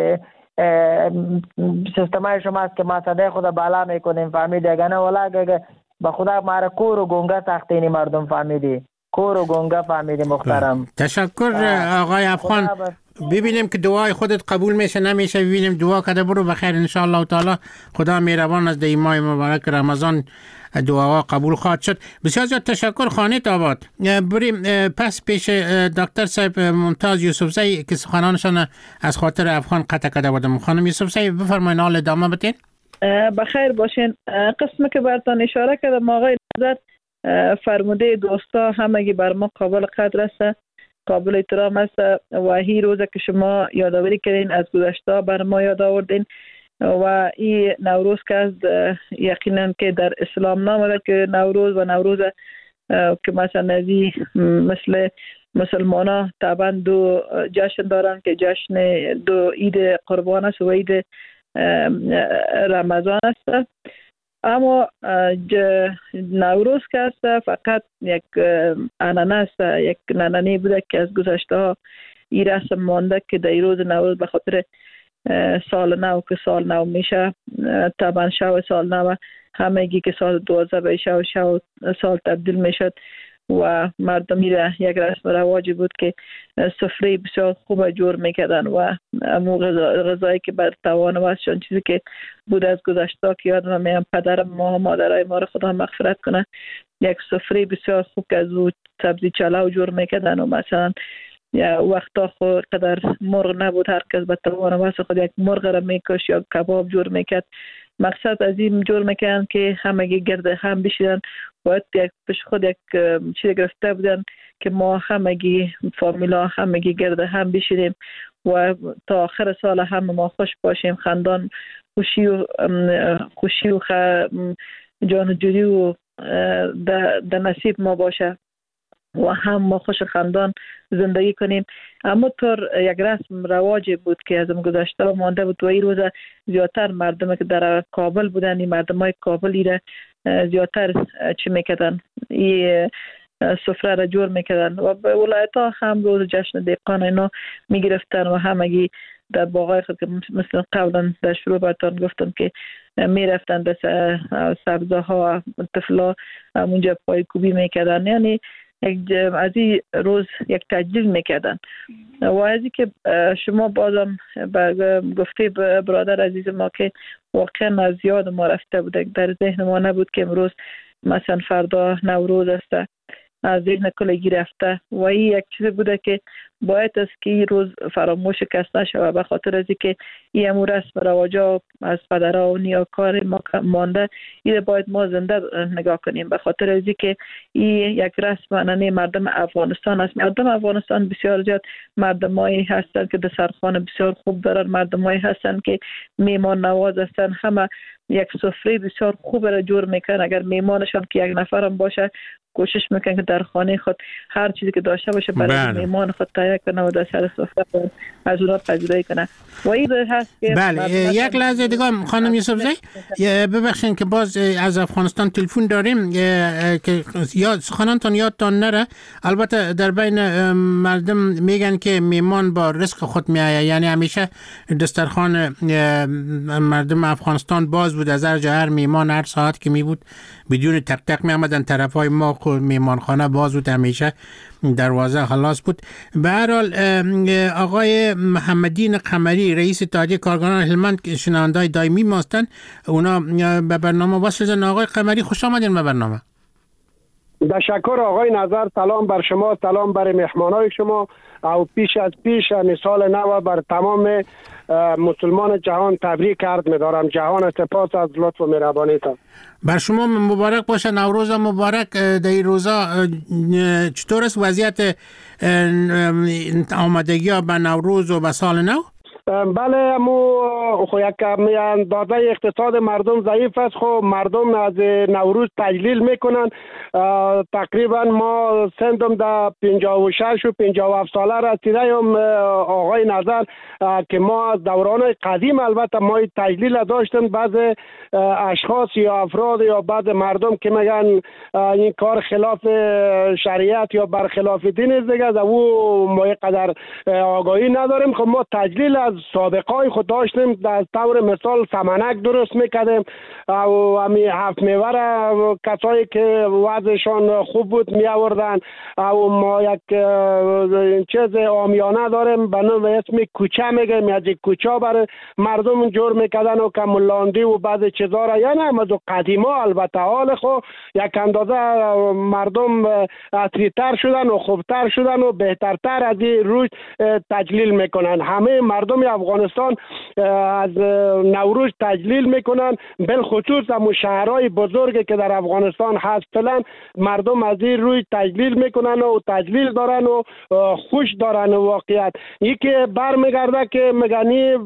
سیستمای شما است که ما صدای خدا بالا میکنیم فهمیدی. اگه نه والا که به خدا ماره کور و گونگه ساختینی مردم فهمیدی کور و گونگه فهمیدی محترم. تشکر آقای افغان. ببینیم که دعای خودت قبول میشه نمیشه ببینیم دعا کرده برو بخیر ان شاء الله تعالی. خدا مهربان از دی ماه مبارک رمضان دعاها قبول خواهد شد. بسیار زیاد تشکر خانه آباد. بریم پس پیش دکتر صاحب ممتاز یوسفزی که سخنانشان از خاطر افغان قطع کرده بودم. خانم یوسفزی بفرمایید حال ادامه بدین. بخیر باشین. قسمی که براتون اشاره کردم آقای نظر فرموده دوستا همگی بر ما قابل قدر است قابل احترام است و هی روزه که شما یادآوری کردین از گذشته بر ما یاد آوردین و این نوروز که از یقینا که در اسلام نامده که نوروز و نوروز که مثلا نزی مثل مسلمان ها طبعا دو جشن دارن که جشن دو عید قربان است و عید رمضان است. اما نوروز که است فقط یک عنعنه است یک نننی بوده که از گذشته ها این رسم مانده که در روز نوروز به خاطر سال نو که سال نو میشه طبعا شو سال نو همگی که سال دوازده به شو شو سال تبدیل میشد و مردم میره یک رسم رواجی بود که سفره بسیار خوب جور میکردن و امو غذایی که بر توان وستشان چیزی که بود از گذشته که یادم میام پدر ما مادرای ما رو خدا مغفرت کنه یک سفره بسیار خوب که از او سبزی چلاو جور میکردن و مثلا یا وقتا خود قدر مرغ نبود هر کس به توان وست خود یک مرغ را میکش یا کباب جور میکرد. مقصد از این جور میکنن که همگی گرد هم بشیدن باید یک پیش خود یک چیز گرفته بودن که ما همگی فامیلا همگی گرد هم بشیدیم و تا آخر سال هم ما خوش باشیم خندان خوشی و خوشی و جان و جوری و در نصیب ما باشه و هم ما خوش خندان زندگی کنیم. اما طور یک رسم رواجی بود که از گذشته مانده بود و این روز زیادتر مردم که در کابل بودن این مردم های کابلی را زیادتر چی میکردن این سفره را جور میکردن و به ولایت ها هم روز جشن دهقان اینا میگرفتن و همگی در باغای خود که مثل قبلا در شروع براتون گفتم که میرفتن به سبزه ها طفلا اونجا پای کوبی میکردن یعنی از این روز یک تجلیل میکردن و از این که شما بازم گفته برادر عزیز ما که واقعا از یاد ما رفته بوده در ذهن ما نبود که امروز مثلا فردا نوروز است از ذهن کلگی رفته و این یک چیز بوده که باید است که این روز فراموش کس نشود به خاطر از که این امور رسم رواجا از پدرها و نیاکار ما مانده این باید ما زنده نگاه کنیم به خاطر از که این یک رسم عنعنه مردم افغانستان است. مردم افغانستان بسیار زیاد مردمایی هستند که دسترخوان بسیار خوب دارن مردمایی هستند که میمان نواز هستند همه یک سفره بسیار خوب را جور میکنن اگر میمانشان که یک نفر هم باشه کوشش میکنن که در خانه خود هر چیزی که داشته باشه برای میمان خود تهیه کنه و در سر سفره از اونها پذیرایی کنه و این هست که بله یک لحظه دیگه خانم یوسفزی ببخشید که باز از افغانستان تلفن داریم که یاد سخنانتون یادتان نره. البته در بین مردم میگن که میمان با رزق خود میآید یعنی همیشه دسترخوان مردم افغانستان باز بود از هر جا هر میمان هر ساعت که می بود بدون تق تق می آمدن طرفای ما میمانخانه باز بود همیشه دروازه خلاص بود. به هر حال آقای محمدین قمری رئیس اتحادیه کارگران هلمند که شنونده‌های دائمی ما هستند اونا به برنامه وصل شدن. آقای قمری خوش آمدین به برنامه. تشکر آقای نظر. سلام بر شما سلام بر مهمانای شما او پیش از پیش مثال نو بر تمام مسلمان جهان تبریک عرض می‌دارم. جهان سپاس از لطف و مهربانیتان. بر شما مبارک باشه نوروز مبارک. در این روزا چطور است وضعیت آمادگی به نوروز و به سال نو؟ بله، امو خو یک اندازه اقتصاد مردم ضعیف است. خو مردم از نوروز تجلیل میکنن. تقریبا ما سندم در پنجاه و شش و پنجاه و هفت ساله رسیده ام آقای نظر که ما از دوران قدیم البته ما تجلیل داشتن. بعض اشخاص یا افراد یا بعض مردم که میگن این کار خلاف شریعت یا برخلاف دین است دیگه، از او ما قدر آگاهی نداریم. خب ما تجلیل از سابقه خود داشتیم. در طور مثال سمنک درست میکردیم و همی هفت میوه را کسایی که وضعشان خوب بود می آوردن. و ما یک چیز عامیانه داریم به نام اسم کوچه میگیم، از کوچه برای مردم جور میکردن و کمولاندی و بعض چیزا را، یعنی هم از قدیما البته حال خو یک اندازه مردم اصلی‌تر شدن و خوبتر شدن و بهترتر از این روز تجلیل میکنن. همه مردم افغانستان از نوروز تجلیل میکنن، بالخصوص هم شهرهای بزرگی که در افغانستان هست فعلا مردم از این روز تجلیل میکنن و تجلیل دارن و خوش دارن. واقعیت یکی برمیگرده که مگنی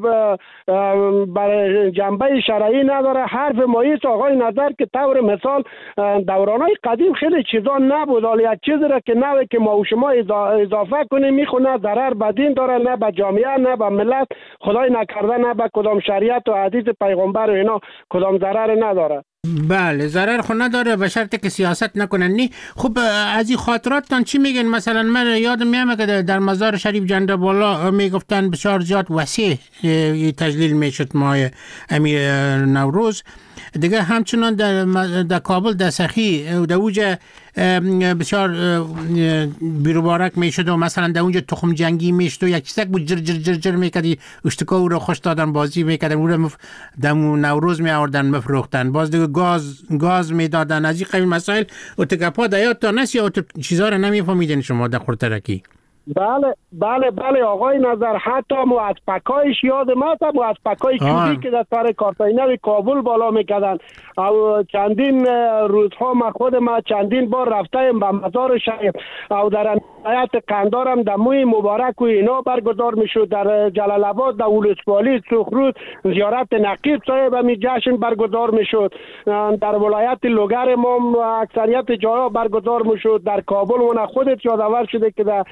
برای جنبه شرعی نداره. حرف ماییست آقای نظر که طور مثال دورانهای قدیم خیلی چیزا نبود، ولی یک چیزی را که نوی که ما و شما اضافه کنیم میخونه ضرر به دین داره، نه به جامعه، نه به ملت، خدای نکرده نه به کدام شریعت و حدیث پیغمبر و اینا کدام ضرر نداره. بله ضرر خود نداره به شرطی که سیاست نکنن. نی خب از این خاطراتتان چی میگن؟ مثلا من یادم میامه که در مزار شریف جنده بالا میگفتن بسیار زیاد وسیع تجلیل میشد ماه امیر نوروز دیگه. همچنان در, در کابل در سخی در اونجا بسیار بیروبارک میشد و مثلا در اونجا تخم جنگی میشد و یک چیزک بود جر جر جر جر میکردی اشتکا او رو خوش دادن بازی میکردن او رو مف... در نوروز میآوردن مفروختن، باز دیگه گاز گاز میدادن. از این قبیل مسائل و تگپا دیات تا نسی و چیزا رو نمیفهمیدین شما در خورترکی؟ بله بله بله آقای نظر، حتی مو از پکایش یاد ما تا مو از پکای چوبی که در سر کارتاینه کابل بالا میکردن. او چندین روزها ما خود ما چندین بار رفتیم به مزار شریف او در ولایت قندار هم دموی مبارک و اینا برگزار میشد. در جلال آباد در ولسوالی سخرود زیارت نقیب صاحب می جشن برگزار میشد. در ولایت لوگر ما اکثریت جاها برگزار میشد. در کابل من خودت یادآور شده که در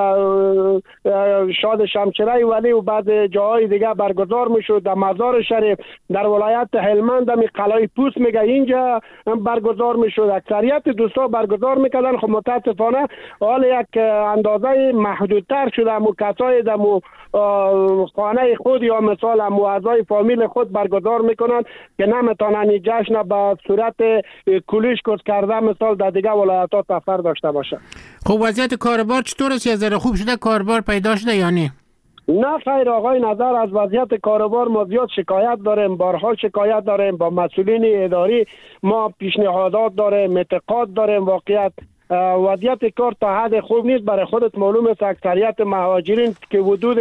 شاد شمشیره ولی و بعد جاهای دیگه برگزار میشد. در مزار شریف در ولایت هلمند می قلعه پوست میگه اینجا برگزار میشد. اکثریت دوستا برگزار میکردن. خب متاسفانه حال یک اندازه محدودتر شده. مو کسای در مو خانه خود یا مثال مو اعضای فامیل خود برگزار میکنن که نمیتونن این جشن به صورت کلیش کس کرده مثال در دیگه ولایت ها سفر داشته باشه. خب وضعیت کاربار چطور است؟ از خوب شده کاربار پیدا شده یا نه؟ نه خیر آقای نظر، از وضعیت کاربار ما زیاد شکایت داریم، بارها شکایت داریم. با مسئولین اداری ما پیشنهادات داریم، انتقاد داریم. واقعیت وضعیت کار تا حد خوب نیست. برای خودت معلوم است اکثریت مهاجرین که حدود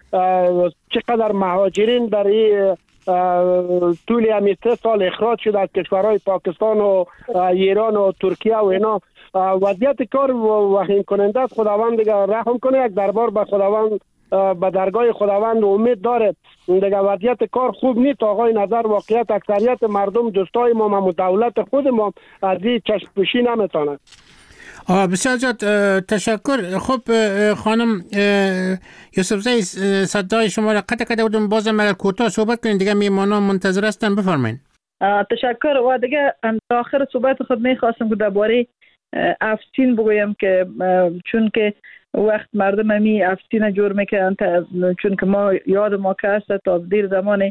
چقدر مهاجرین در این طول همین سه سال اخراج شده از کشورهای پاکستان و ایران و ترکیه و اینا. وضعیت کار وخیم کننده است. خداوند دیگه رحم کنه. یک دربار به خداوند به درگاه خداوند امید داره. دیگه وضعیت کار خوب نیست آقای نظر. واقعیت اکثریت مردم دوستای ما و دولت خود ما از این چشم پوشی نمیتونن. بسیار زیاد تشکر. خب خانم یوسف زی صدای شما را قطع کرده بودم، بازم اگر کوتاه صحبت کنید دیگه میمانان منتظر هستن. بفرمایید. تشکر. و دیگه آخر صحبت خود میخواستم که درباره افسین بگویم که چون که وقت مردم همی افسین جور میکنن، چون که ما یاد ما که هست تا دیر زمان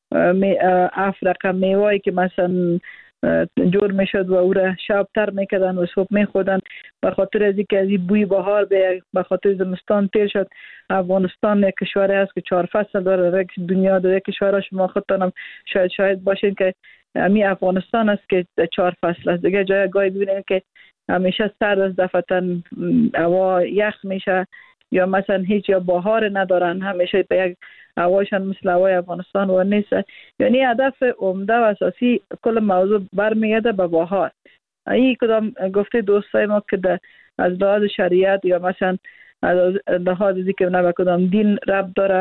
افرقم میوایی که مثلا جور میشد و او را شب تر میکردن و صبح میخودن به خاطر از اینکه از این بوی بهار به به خاطر زمستان تیر شد. افغانستان یک کشوری است که چهار فصل داره. یک دنیا داره کشورها شما خودتانم شاید شاید باشین که می افغانستان است که چهار فصل است. دیگه جای گاهی ببینید که همیشه سرد است، دفعتاً هوا یخ میشه یا مثلا هیچ یا بهار ندارن، همیشه به یک هوایشان مثل هوای افغانستان و نیست. یعنی هدف عمده و اساسی کل موضوع برمیگرده به بهار. این کدام گفته دوستای ما که از لحاظ شریعت یا مثلا از لحاظ که نه به کدام دین ربط داره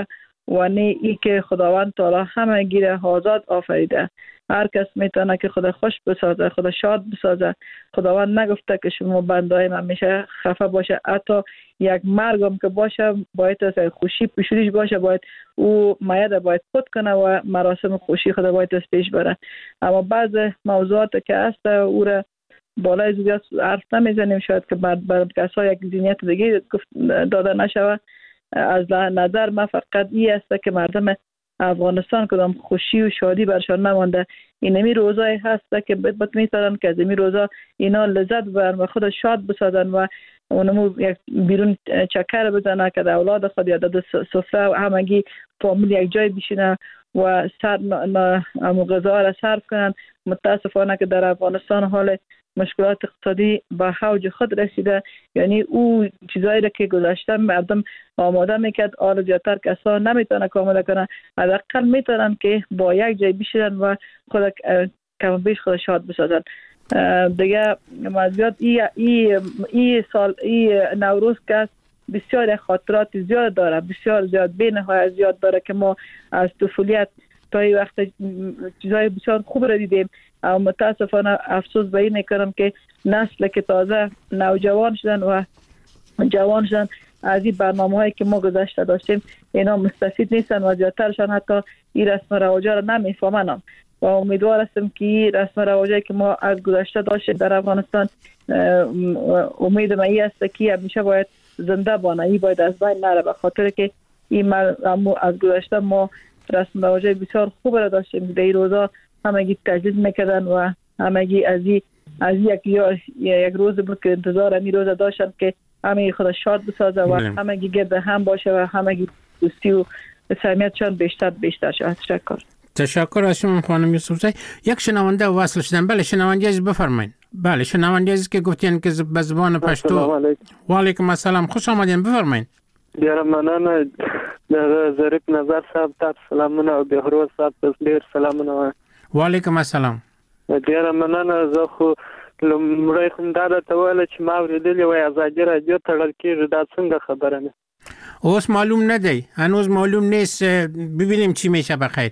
و نه ای که خداوند تعالی همه گیره آزاد آفریده. هر کس میتونه که خدا خوش بسازه، خدا شاد بسازه. خداوند نگفته که شما بندای من میشه خفه باشه، حتی یک مرگم که باشه باید از خوشی پیشونیش باشه، باید او مایه باید خود کنه و مراسم خوشی خدا باید از پیش بره. اما بعض موضوعات که هست او را بالای زیاد حرف نمیزنیم، شاید که بر, بر کسا یک ذهنیت دیگه داده نشود. از نظر من فقط این است که مردم افغانستان کدام خوشی و شادی برشان نمانده. اینمی روزای هست که بت میتونن که از این روزا اینا لذت ببرن و خود شاد بسازن و اونمو یک بیرون چکر بزنن که در اولاد خود یا در سفره و همگی فامیل یک جای بشینه و سر امو غذا را صرف کنن. متاسفانه که در افغانستان حال مشکلات اقتصادی به اوج خود رسیده، یعنی او چیزایی را که گذشته مردم آماده میکرد حالا زیادتر کسا نمیتونه که آماده کنن. حداقل میتونن که با یک جای بشینن و خود کم بیش خود شاد بسازن. دیگه زیاد ای, ای, ای سال ای نوروز که بسیار خاطرات زیاد داره، بسیار زیاد بی نهایت زیاد داره که ما از طفولیت تا این وقت چیزای بسیار خوب را دیدیم. اما متاسفانه افسوس به این میکنم که نسل که تازه نوجوان شدن و جوان شدن از این برنامه هایی که ما گذشته داشتیم اینا مستفید نیستن و زیادترشان حتی این رسم و رواجا را نمیفهمن. و امیدوار هستم که این رسم و رواجایی که ما از گذشته داشتیم در افغانستان، امید من این است که همیشه باید زنده بانه، این باید از بین نره، به خاطر که این از گذشته ما رسم و رواجای بسیار خوب را داشتیم. در این روزا همگی تجدید میکردن و همگی از این از یک یک روز بود که انتظار این روز داشتن که همگی خدا شاد بسازه و همگی گرد هم باشه و همگی دوستی و صمیمیتشان بیشتر بیشتر شد. تشکر. تشکر از شما خانم یوسفزی. یک شنونده وصل شدن. بله شنونده عزیز بفرمایید. بله شنونده عزیز که گفتین که به زبان پشتو. و علیکم السلام، خوش آمدین، بفرمایید. ډیره مننه د ظریف نظر صاحب ته سلامونه او بهروز صاحب ته ډیر سلامونه. و علیکم السلام. ډیره مننه. زه خو لومړی خو دا درته ویل چې ما اورېدلې وای ازادي راډیو تړل کېږي، دا څنګه خبره ده؟ اوس معلوم نه دی، هنوز معلوم نیست، ببینیم چی میشه. بخیر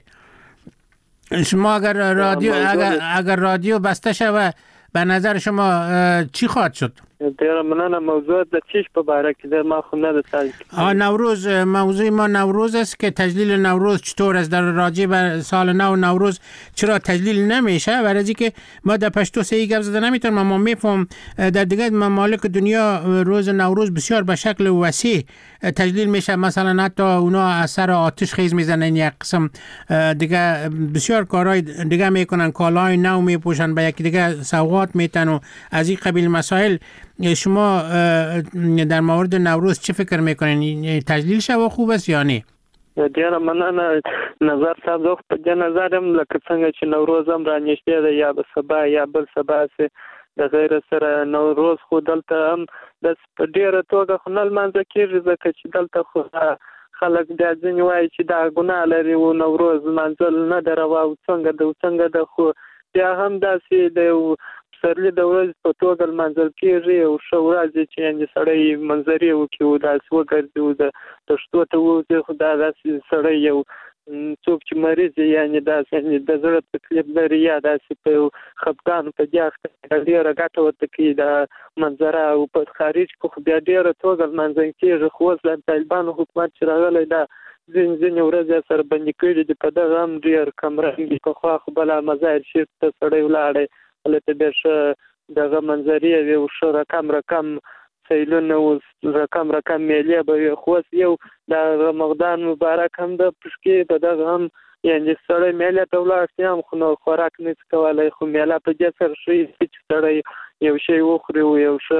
شما اگر رادیو اگر اگر رادیو بسته شود به نظر شما چی خواهد شد؟ ډیره مننه. موضوع د چیش په باره کې ده، ما خو نه ده آ نوروز. موضوع ما نوروز است که تجلیل نوروز چطور است در راجع به سال نو نوروز چرا تجلیل نمیشه؟ برای اینکه ما در پشتو سه گپ زده نمیتونم، ما میفهم در دیگه ممالک دنیا روز نوروز بسیار به شکل وسیع تجلیل میشه. مثلا حتی اونا اثر آتش خیز میزنن، یک قسم دیگه بسیار کارهای دیگه میکنن، کالای نو میپوشن، به یکی دیگه سوغات میتن و از این قبیل مسائل. شما در مورد نوروز چه فکر میکنین؟ تجلیل شو خوب است یا نه؟ ډیره مننه نظر صاحب. زه په دې نظر هم لکه څنګه چې نوروز هم را نږدې ده، یا به سبا یا بل سبا سي د غیر سره نوروز خو دلته هم د په ډیره توګه خو نه لمانځل کېږي، ځکه چې دلته خو خلک بیا ځینې وایي چې دا ګناه لري و نوروز لمانځل نه ده روا او څنګه ده څنګه ده، خو بیا هم داسې د پسرلي د ورځې په توګه لمانځل کېږي او ښه ورځ چې یعنې سړی منظرې وکړي او داسې وګرځي او د دښتو ته ووځي، خو دا داسې سړی یو څوک چې مریض یې یعنې داسې یعنې د زړه تکلیف لري یا داسې په یو خفګان په دې اخته ډېره ګټه ورته کوي دا منظره، او په خارج کې خو بیا ډېره توګه لمانځل کېږي. خو اوس د طالبانو حکومت چې راغلی دا ځینې ځینې ورځې سره بندي کړي دي، په دغه هم ډېر کمرنګي. پخوا خو بله مزار شریف ته سړی ولاړی، هلته بیا ښه دغه منظرې وي او ښه رقم رقم سیلونه او رقم رقم میلې به وي. خو اوس یو د رمضان مبارک هم د پشکې په دغه هم یعنې سړی میلې ته ولاړ شي هم خو نو خوراک نه شي کولی، خو میله په دې سره ښه چې سړی یو شی وخوري او یو ښه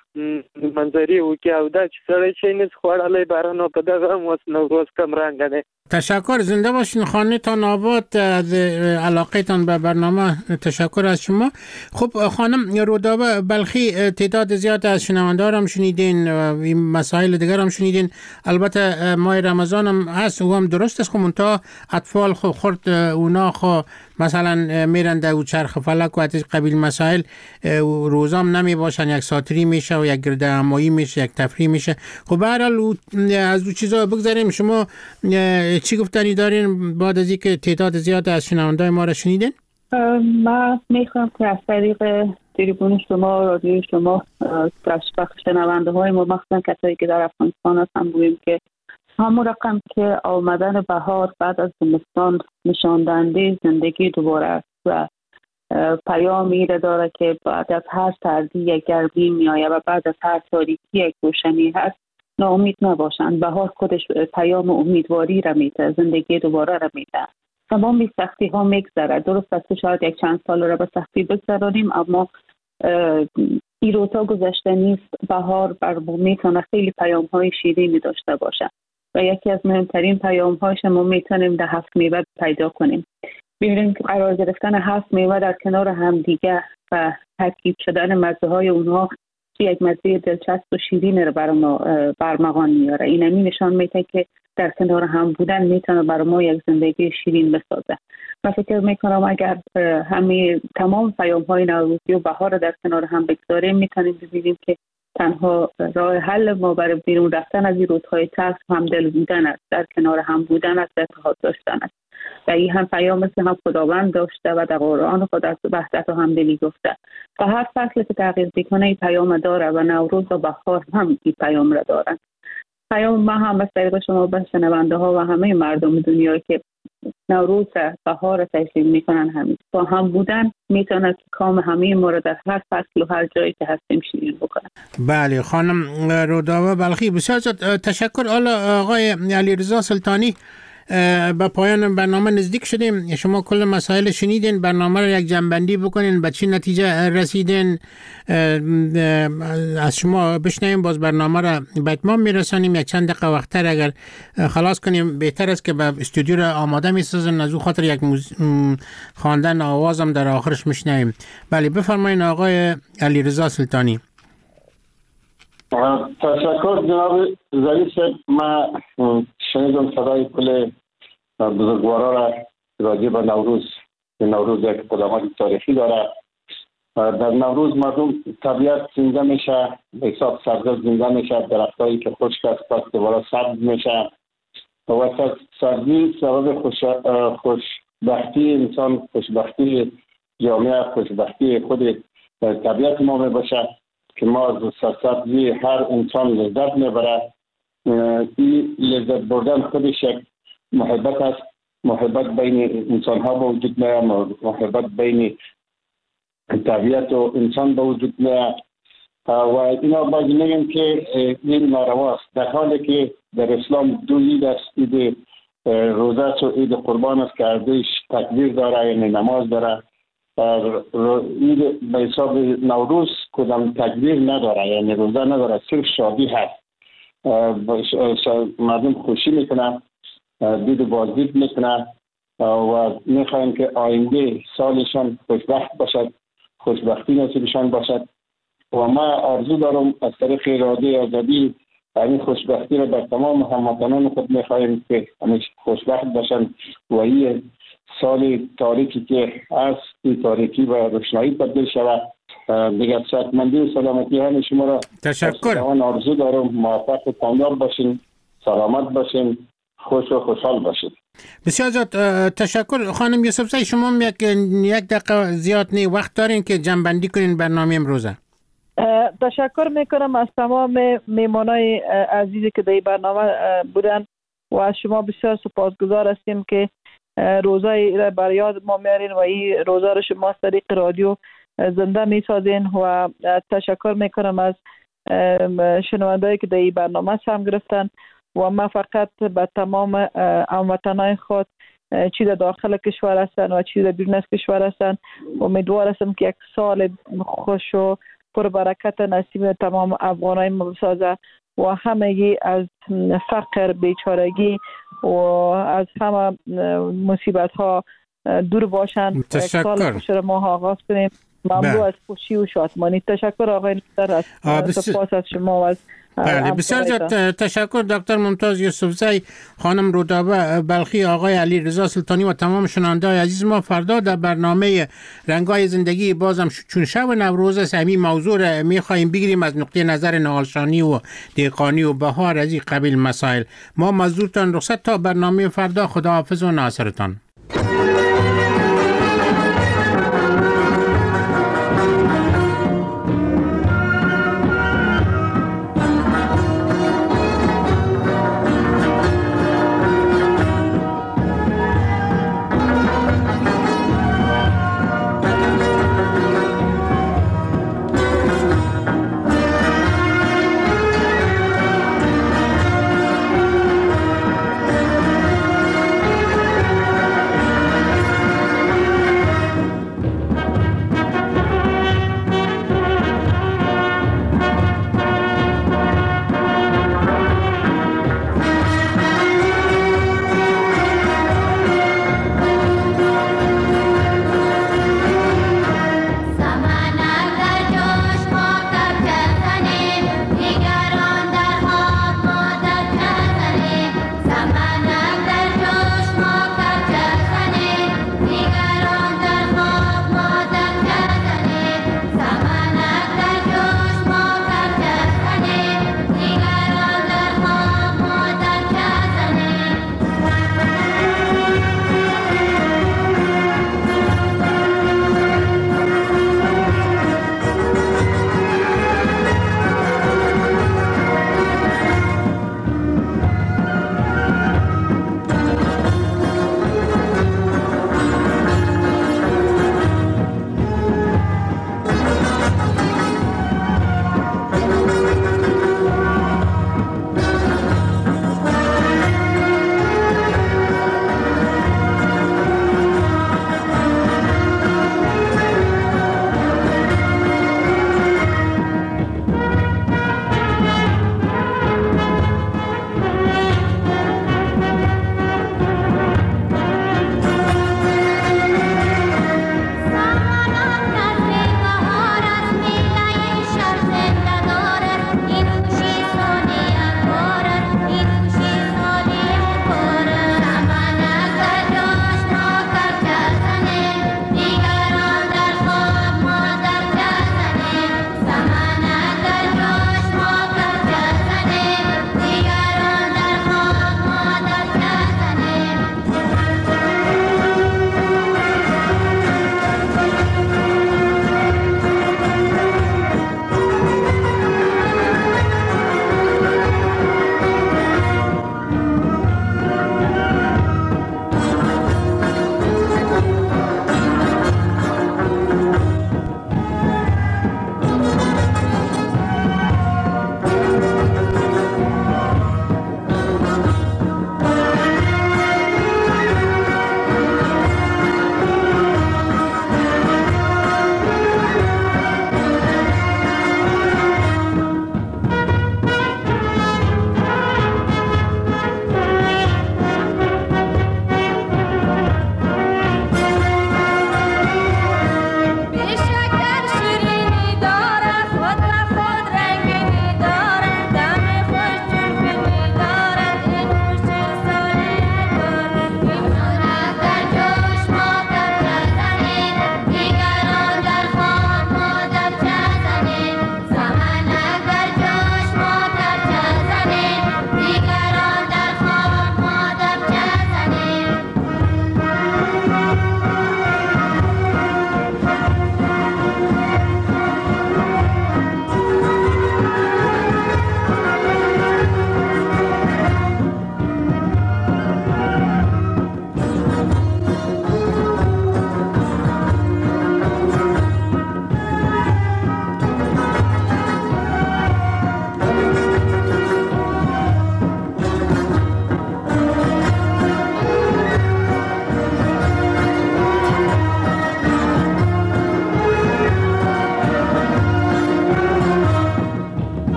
منظرې وکړي، او دا چې سړی شی نه شي خوړلی باره نو په دغه هم اوس نوروز کمرنګه دی. تشکر، زنده باشین، خانه تان آباد، از علاقه تان به برنامه تشکر از شما. خب خانم رودابه بلخی، تعداد زیاد از شنونده هم شنیدین و این مسائل دیگر هم شنیدین. البته ماه رمضان هم هست و هم درست است، خب منتها اطفال خو خورد اونا خو مثلا میرن در چرخ فلک و از قبیل مسائل روزام نمی باشن، یک ساتری میشه و یک گرد همایی میشه، یک تفریح میشه. خب به هر حال از دو چیزا بگذاریم. شما چی گفتنی دارین بعد از اینکه تعداد زیاد از شنوندای ما را شنیدین؟ من میخوام که از طریق تریبون شما، رادیو شما، بخش شنونده های ما، مخصوصا کسایی که در افغانستان هستن، بگوییم که همون رقم که آمدن بهار بعد از زمستان نشان دهنده زندگی دوباره است و پیامی را داره که بعد از هر سردی یک گرمی میآید و بعد از هر تاریکی یک روشنی هست. ناامید نباشند. بهار خودش پیام امیدواری را میده، زندگی دوباره را میده. تمام بی سختی ها میگذره. درست است که شاید یک چند سال را به سختی بگذرانیم، اما این روزها گذشته نیست. بهار بر ما میتونه خیلی پیام های شیرینی داشته باشه و یکی از مهمترین پیام هایش ما میتونیم در هفت میوه پیدا کنیم. ببینیم که قرار گرفتن هفت میوه در کنار هم دیگه و ترکیب شدن مزه های اونها یک مزه دلچسب و شیرین رو برای ما برمغان میاره. این همین نشان میده که در کنار هم بودن میتونه برای ما یک زندگی شیرین بسازه. من فکر میکنم اگر همه تمام پیام های نوروزی و بهار رو در کنار هم بگذاریم، میتونیم ببینیم که تنها راه حل ما برای بیرون رفتن از این روزهای تلخ همدل بودن است، در کنار هم بودن است، اتحاد داشتن است. و این هم پیام که هم خداوند داشته و در قرآن خود از وحدت و همدلی گفته. و هر فصل که تغییر میکنه این پیام داره و نوروز و بهار هم این پیام را دارن. پیام ما هم از طریق شما به شنونده ها و همه مردم دنیا که نوروز بهار تشکیل میکنن، همین با هم بودن میتونه که کام همه ما رو در هر فصل و هر جایی که هستیم شیرین بکنن. بله خانم رودابه بلخی، بسیار تشکر. حالا آقای علیرضا سلطانی، به پایان برنامه نزدیک شدیم. شما کل مسائل شنیدین، برنامه رو یک جنبندی بکنین، به چی نتیجه رسیدین؟ از شما بشنویم، باز برنامه رو به اتمام میرسانیم. یک چند دقیقه وقتر اگر خلاص کنیم بهتر است که به استودیو رو آماده میسازن، از او خاطر یک موز... خواندن آوازم در آخرش میشنویم. بله بفرمایید آقای علیرضا سلطانی. تشکر جناب ظریف. من شنیدم صدای کل بزرگوارا را راجع به نوروز. نوروز یک قدامت تاریخی داره. در نوروز مردم طبیعت زنده میشه، به حساب سبزه زنده میشه، درختایی که خشک است پس دوباره سبز میشه و سبزی سبب خوش خوشبختی انسان، خوشبختی جامعه، خوشبختی خود طبیعت ما میباشه که ما از سبزی هر انسان لذت میبره. این لذت بردن خودش یک محبت است. محبت بین انسان ها با وجود میاد، محبت بین طبیعت و انسان با وجود میاد و اینا باید میگم که این نارواست، در حالی که در اسلام دو عید است، عید روزه و عید قربان است که ارزش تکبیر داره، یعنی نماز داره. عید به حساب نوروز کدام تکبیر نداره، یعنی روزه نداره، صرف شادی هست. مردم خوشی میکنن، دید و بازدید میکنن و میخوایم که آینده سالشان خوشبخت باشد، خوشبختی نصیبشان باشد. و ما آرزو دارم از طریق رادیو آزادی این خوشبختی را در تمام هموطنان خود میخوایم که همیشه خوشبخت باشند و این سال تاریکی که از این تاریکی و روشنایی تبدیل شود. دیگر صحتمندی و سلامتی های شما را تشکر. آرزو دارم. موفق و کامیاب باشین، سلامت باشین، خوش و خوشحال باشین. بسیار زیاد تشکر. خانم یوسفزی، شما یک یک دقیقه زیاد نه وقت دارین که جنبندی کنین برنامه امروزه. تشکر میکنم از تمام میمانای عزیزی که در این برنامه بودن و از شما بسیار سپاسگزار هستیم که روزای را بر یاد ما میارین و این روزا را شما از طریق رادیو زنده میسازین. و تشکر میکنم از شنوندهایی که در این برنامه سهم گرفتن و ما فقط به تمام هموطنان خود چی در داخل کشور هستن و چی در بیرون از کشور هستن امیدوار هستم که یک سال خوش و پر برکت نصیب تمام افغانای ما بسازه و همگی از فقر، بیچارگی و از همه مصیبت ها دور باشن. تشکر. یک سال خوش را ما آغاز کنیم. ممنون از خوشی و شادمانی. تشکر آقای نظر از سپاس از شما و از بله بسیار زیاد تشکر دکتر ممتاز یوسفزی، خانم رودابه بلخی، آقای علی رضا سلطانی و تمام شنونده‌های عزیز ما. فردا در برنامه رنگای زندگی بازم چون شب نوروز است همین موضوع را می‌خوایم بگیریم از نقطه نظر نهالشانی و دهقانی و بهار از این قبیل مسائل. ما مزدورتان رخصت تا برنامه فردا. خداحافظ و ناصرتان.